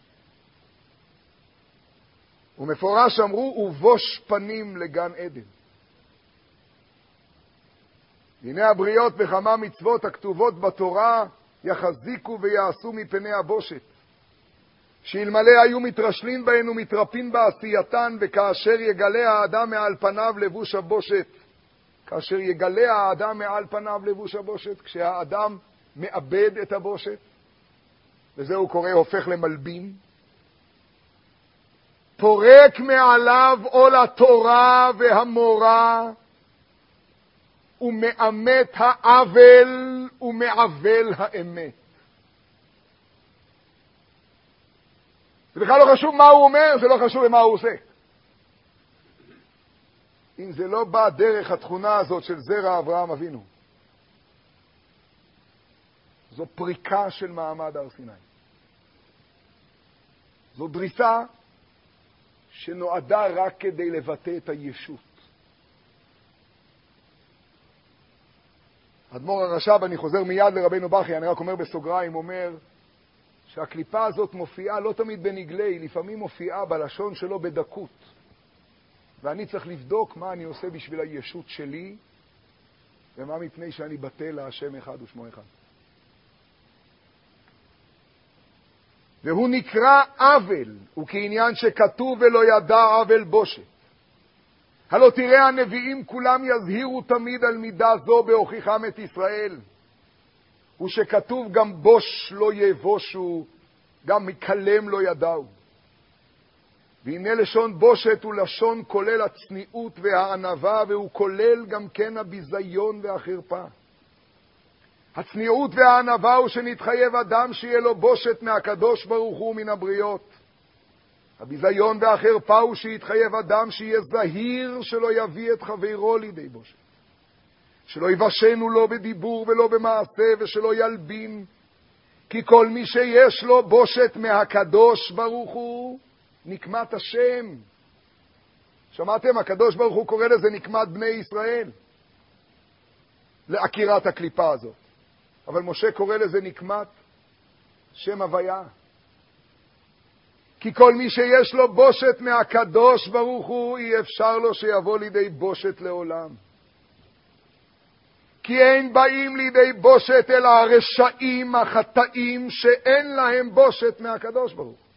ומפורש אמרו ובוש פנים לגן עדן. הנה הבריות בכמה מצוות הכתובות בתורה יחזיקו ויעשו מפני הבושת. שאלמלא היו מתרשלים בהן ומתרפין בעשייתן, וכאשר יגלה האדם מעל פניו לבוש הבושת, כאשר יגלה האדם מעל פניו לבוש הבושת, כשהאדם מאבד את הבושת, וזה הוא קורא הופך למלבין, פורק מעליו עול התורה והמורה, ומאמת העוול ומעוול האמת. זה בכלל לא חשוב מה הוא אומר, זה לא חשוב מה הוא עושה. אם זה לא בא דרך התכונה הזאת של זרע אברהם אבינו, זו פריקה של מעמד הר סיני. זו דריסה שנועדה רק כדי לבטא את הישות. אדמו"ר הרש"ב, אני חוזר מיד לרבנו בכי, אני רק אומר בסוגריים, אומר שהקליפה הזאת מופיעה לא תמיד בנגלי, לפעמים מופיעה בלשון שלו בדקות. ואני צריך לבדוק מה אני עושה בשביל הישות שלי, ומה מפני שאני בטל להשם אחד ושמו אחד. והוא נקרא עוול, וכעניין שכתוב ולא ידע עוול בושת. הלא תראה הנביאים כולם יזהירו תמיד על מידה זו בהוכיחם את ישראל. ושכתוב גם בוש לא יבושו, גם מקלם לא ידעו. והנה לשון בושת הוא לשון כולל הצניעות והענבה, והוא כולל גם כן הביזיון והחרפה. הצניעות והענבה הוא שנתחייב אדם שיהיה לו בושת מהקדוש ברוך הוא מן הבריות. הביזיון והחרפה הוא שיתחייב אדם שיהיה זהיר שלא יביא את חברו לידי בושת. שלא יבשנו לו בדיבור ולא במעשה ושלא ילבין. כי כל מי שיש לו בושת מהקדוש ברוך הוא, נקמת השם. שמעתם? הקדוש ברוך הוא קורא לזה נקמת בני ישראל. לעקירת הקליפה הזאת. אבל משה קורא לזה נקמת שם הוויה. כי כל מי שיש לו בושת מהקדוש ברוך הוא, אי אפשר לו שיבוא לידי בושת לעולם. כי אין באים לידי בושת אלא הרשעים החטאים שאין להם בושת מהקדוש ברוך הוא.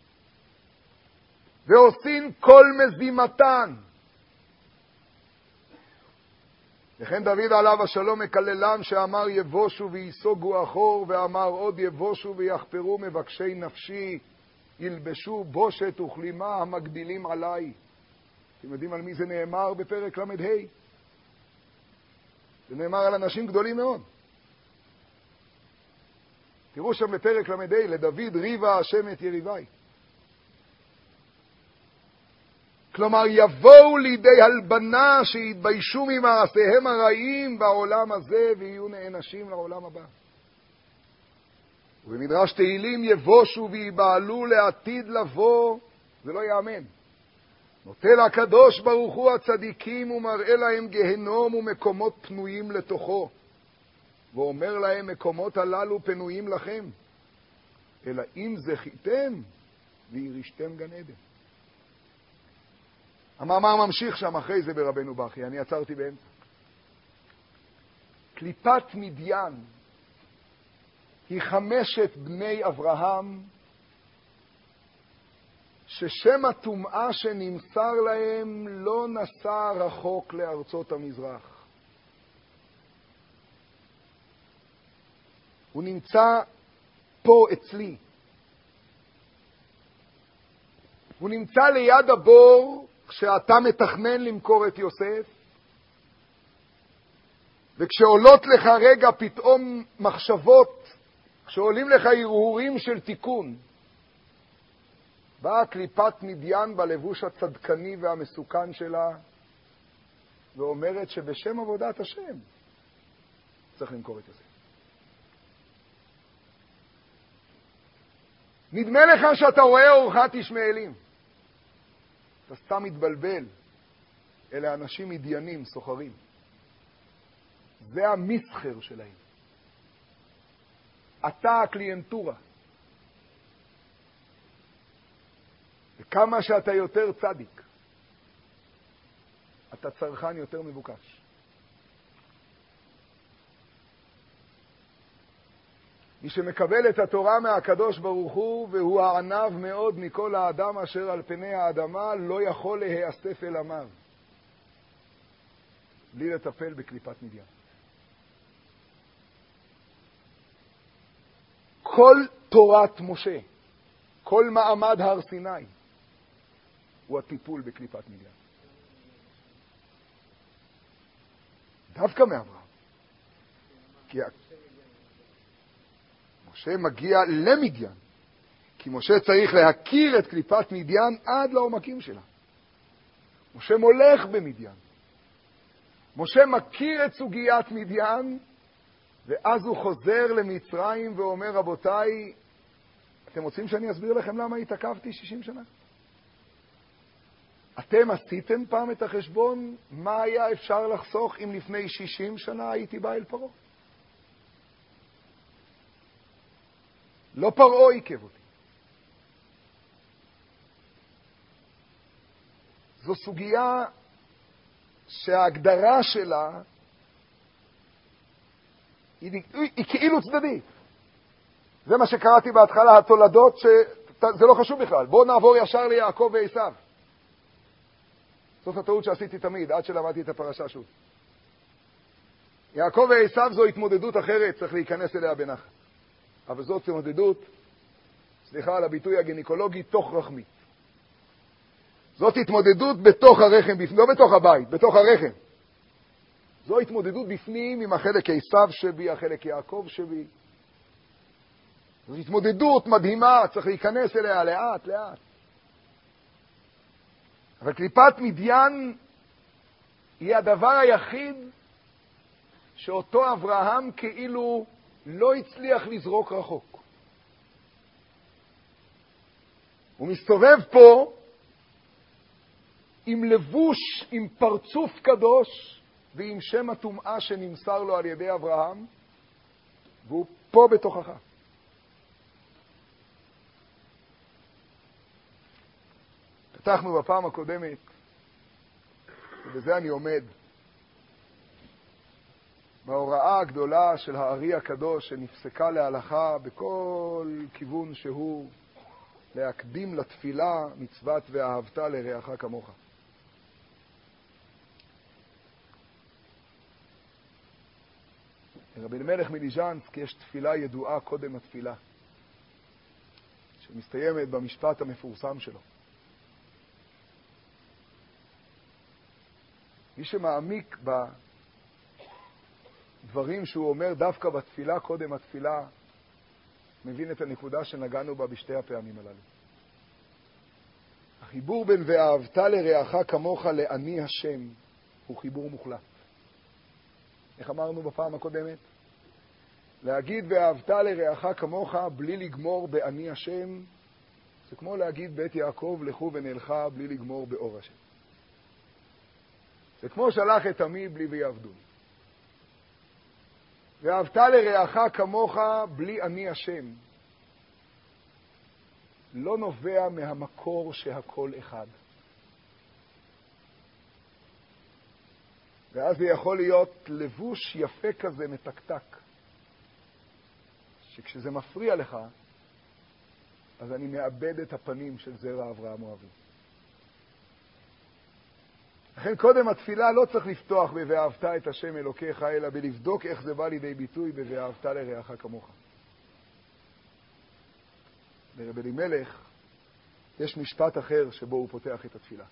ועושים כל מזימתן. לכן דוד עליו השלום מקללם שאמר יבושו ויסוגו אחור, ואמר עוד יבושו ויחפרו מבקשי נפשי, ילבשו בושת וכלימה המגדילים עליי. אתם יודעים על מי זה נאמר בפרק למ"ה? זה נאמר על אנשים גדולים מאוד. תראו שם בפרק למ"ה, לדוד ריבה השם את יריביי. כלומר, יבואו לידי הלבנה שיתביישו ממעשיהם הרעים בעולם הזה ויהיו נענשים לעולם הבא. ובמדרש תהילים יבושו ויבעלו לעתיד לבוא, זה לא יאמן. נוטל הקדוש ברוך הוא הצדיקים ומראה להם גהנום ומקומות פנויים לתוכו. ואומר להם מקומות הללו פנויים לכם. אלא אם זכיתם וירישתם גן עדן. המאמר ממשיך שם אחרי זה ברבנו בכי, אני עצרתי באמצע. קליפת מדיין היא 5 בני אברהם, ששם הטומאה שנמסר להם לא נסע רחוק לארצות המזרח. הוא נמצא פה אצלי. הוא נמצא ליד הבור, כשאתה מתכנן למכור את יוסף, וכשעולות לך רגע פתאום מחשבות, כשעולים לך הרהורים של תיקון, באה קליפת מדיין בלבוש הצדקני והמסוכן שלה, ואומרת שבשם עבודת השם צריך למכור את יוסף. נדמה לך שאתה רואה אורחת ישמעאלים. אתה סתם מתבלבל. אלה אנשים מדיינים, סוחרים. זה המסחר שלהם. אתה הקליינטורה. וכמה שאתה יותר צדיק, אתה צרכן יותר מבוקש. מי שמקבל את התורה מהקדוש ברוך הוא, והוא הענב מאוד מכל האדם אשר על פני האדמה, לא יכול להיאסף אל עמיו, בלי לטפל בקליפת מדיין. כל תורת משה, כל מעמד הר סיני, הוא הטיפול בקליפת מדיין. דווקא מאברהם. כי משה מגיע למדיין, כי משה צריך להכיר את קליפת מדיין עד לעומקים שלה. משה מולך במדיין. משה מכיר את סוגיית מדיין, ואז הוא חוזר למצרים ואומר, רבותיי, אתם רוצים שאני אסביר לכם למה התעכבתי 60 שנה? אתם עשיתם פעם את החשבון מה היה אפשר לחסוך אם לפני 60 שנה הייתי בא אל פרעה? לא פרעה עיכב אותי. זו סוגיה שההגדרה שלה היא כאילו צדדית. זה מה שקראתי בהתחלה, התולדות, זה לא חשוב בכלל. בואו נעבור ישר ליעקב ועשיו. זאת הטעות שעשיתי תמיד, עד שלמדתי את הפרשה שוב. יעקב ועשיו זו התמודדות אחרת, צריך להיכנס אליה בנחת. אבל זאת התמודדות, סליחה על הביטוי הגניקולוגי, תוך רחמית. זאת התמודדות בתוך הרחם, לא בתוך הבית, בתוך הרחם. זו התמודדות בפנים עם החלק עשיו שבי, החלק יעקב שבי. זו התמודדות מדהימה, צריך להיכנס אליה לאט, לאט. אבל קליפת מדיין היא הדבר היחיד שאותו אברהם כאילו לא הצליח לזרוק רחוק. הוא מסתובב פה עם לבוש, עם פרצוף קדוש ועם שם הטומאה שנמסר לו על ידי אברהם, והוא פה בתוכך. פתחנו בפעם הקודמת, ובזה אני עומד, בהוראה הגדולה של הארי הקדוש שנפסקה להלכה בכל כיוון שהוא, להקדים לתפילה מצוות ואהבת לרעך כמוך. רבי אלימלך מליז'נסק יש תפילה ידועה קודם התפילה, שמסתיימת במשפט המפורסם שלו. מי שמעמיק בדברים שהוא אומר דווקא בתפילה קודם התפילה, מבין את הנקודה שנגענו בה בשתי הפעמים הללו. החיבור בין ואהבת לרעך כמוך לעני השם הוא חיבור מוחלט. איך אמרנו בפעם הקודמת? להגיד ואהבת לרעך כמוך בלי לגמור בעני השם, זה כמו להגיד בית יעקב לכו ונלכה בלי לגמור באור השם. זה כמו שלח את עמי בלי ויעבדו. ואהבת לרעך כמוך בלי אני השם. לא נובע מהמקור שהכל אחד. ואז זה יכול להיות לבוש יפה כזה מתקתק. שכשזה מפריע לך, אז אני מאבד את הפנים של זרע אברהם אוהבי. לכן קודם התפילה לא צריך לפתוח ב"ואהבת את השם אלוקיך", אלא בלבדוק איך זה בא לידי ביטוי ב"ואהבת לרעך כמוך". לרבי אלימלך יש משפט אחר שבו הוא פותח את התפילה.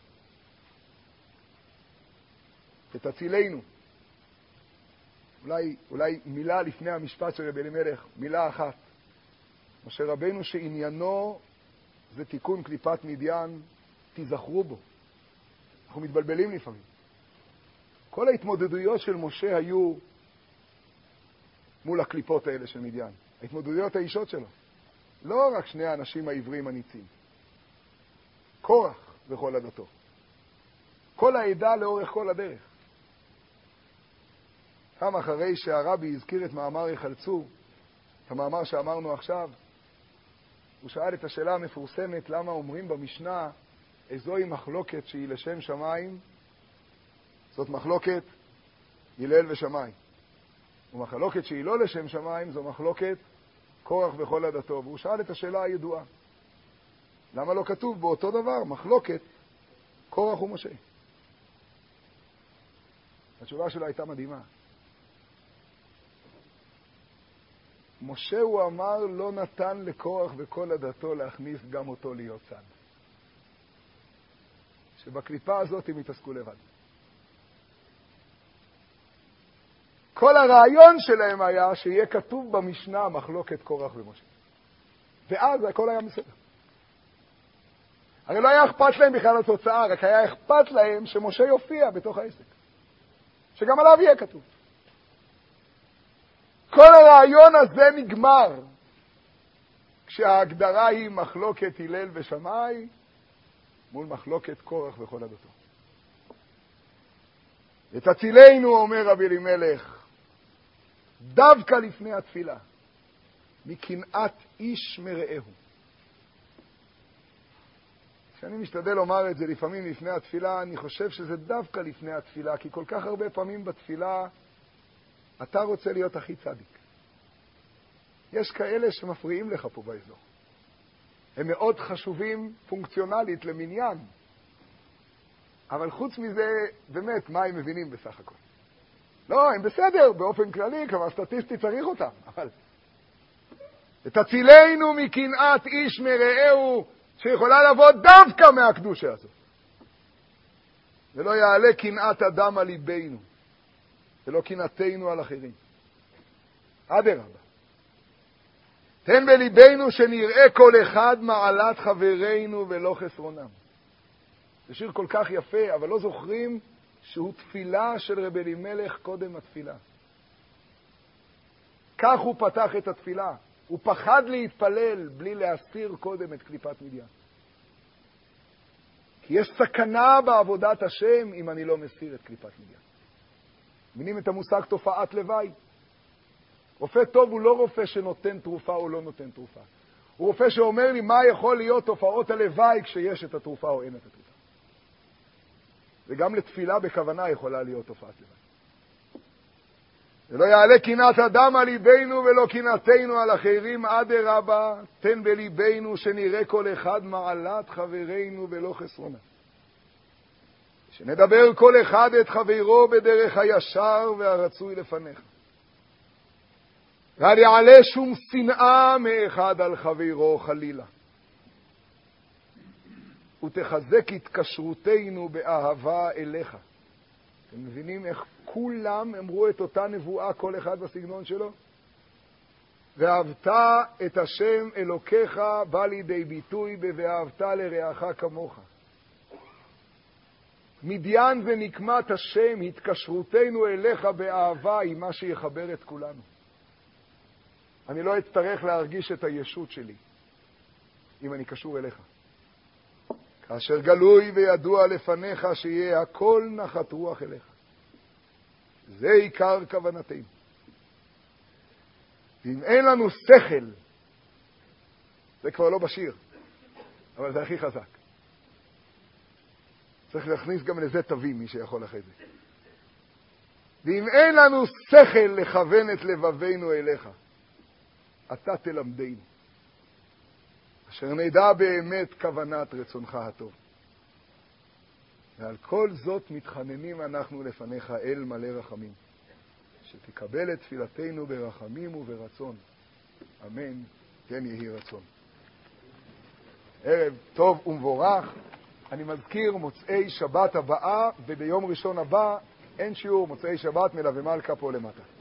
תצילנו. אולי מילה לפני המשפט של רבי אלימלך, מילה אחת. משה רבנו שעניינו זה תיקון קליפת מדיין, תזכרו בו. אנחנו מתבלבלים לפעמים. כל ההתמודדויות של משה היו מול הקליפות האלה של מדיין. ההתמודדויות האישות שלו. לא רק שני האנשים העברים הניצים. קורח וכל עדתו. כל העדה לאורך כל הדרך. גם אחרי שהרבי הזכיר את מאמר יחלצו, את המאמר שאמרנו עכשיו, הוא שאל את השאלה המפורסמת, למה אומרים במשנה, איזוהי מחלוקת שהיא לשם שמיים? זאת מחלוקת הלל ושמיים. ומחלוקת שהיא לא לשם שמיים, זו מחלוקת קורח וכל עדתו. והוא שאל את השאלה הידועה. למה לא כתוב באותו דבר מחלוקת קורח ומשה? התשובה שלו הייתה מדהימה. משה, הוא אמר, לא נתן לקורח וכל עדתו להכניס גם אותו להיות צד. שבקליפה הזאת הם יתעסקו לבד. כל הרעיון שלהם היה שיהיה כתוב במשנה מחלוקת קורח ומשה. ואז הכל היה בסדר. הרי לא היה אכפת להם בכלל התוצאה, רק היה אכפת להם שמשה יופיע בתוך העסק. שגם עליו יהיה כתוב. כל הרעיון הזה נגמר כשההגדרה היא מחלוקת הלל ושמאי מול מחלוקת קורח וכל עדתו. ותצילנו, אומר רבי אלימלך, דווקא לפני התפילה, מקנאת איש מרעהו. כשאני משתדל לומר את זה לפעמים לפני התפילה, אני חושב שזה דווקא לפני התפילה, כי כל כך הרבה פעמים בתפילה אתה רוצה להיות הכי צדיק. יש כאלה שמפריעים לך פה באזור. הם מאוד חשובים פונקציונלית למניין. אבל חוץ מזה, באמת, מה הם מבינים בסך הכל? לא, הם בסדר, באופן כללי, כמה סטטיסטי צריך אותם. אבל תצילנו מקנאת איש מרעהו, שיכולה לבוא דווקא מהקדושה הזאת. ולא יעלה קנאת אדם על ליבנו, ולא קנאתנו על אחרים. אדרבה. תן בליבנו שנראה כל אחד מעלת חברינו ולא חסרונם. זה שיר כל כך יפה, אבל לא זוכרים שהוא תפילה של רבי אלימלך קודם התפילה. כך הוא פתח את התפילה. הוא פחד להתפלל בלי להסיר קודם את קליפת מדיין. כי יש סכנה בעבודת השם אם אני לא מסיר את קליפת מדיין. מבינים את המושג תופעת לוואי? רופא טוב הוא לא רופא שנותן תרופה או לא נותן תרופה. הוא רופא שאומר לי מה יכול להיות תופעות הלוואי כשיש את התרופה או אין את התרופה. וגם לתפילה בכוונה יכולה להיות תופעת לוואי. ולא יעלה קנאת אדם על ליבנו ולא קנאתנו על אחרים, אדרבה, תן בליבנו שנראה כל אחד מעלת חברינו ולא חסרונה. שנדבר כל אחד את חברו בדרך הישר והרצוי לפניך. ואל יעלה שום שנאה מאחד על חברו חלילה. ותחזק התקשרותנו באהבה אליך. אתם מבינים איך כולם אמרו את אותה נבואה, כל אחד בסגנון שלו? ואהבת את השם אלוקיך בא לידי ביטוי ב"ואהבת לרעך כמוך". מדיין ונקמת השם, התקשרותנו אליך באהבה היא מה שיחבר את כולנו. אני לא אצטרך להרגיש את הישות שלי אם אני קשור אליך. כאשר גלוי וידוע לפניך שיהיה הכל נחת רוח אליך. זה עיקר כוונתנו. ואם אין לנו שכל, זה כבר לא בשיר, אבל זה הכי חזק. צריך להכניס גם לזה תווים, מי שיכול אחרי זה. ואם אין לנו שכל לכוון את לבבינו אליך, אתה תלמדנו. אשר נדע באמת כוונת רצונך הטוב. ועל כל זאת מתחננים אנחנו לפניך אל מלא רחמים. שתקבל את תפילתנו ברחמים וברצון. אמן, כן יהי רצון. ערב טוב ומבורך. אני מזכיר מוצאי שבת הבאה, וביום ראשון הבא אין שיעור. מוצאי שבת מלווה מלכה פה למטה.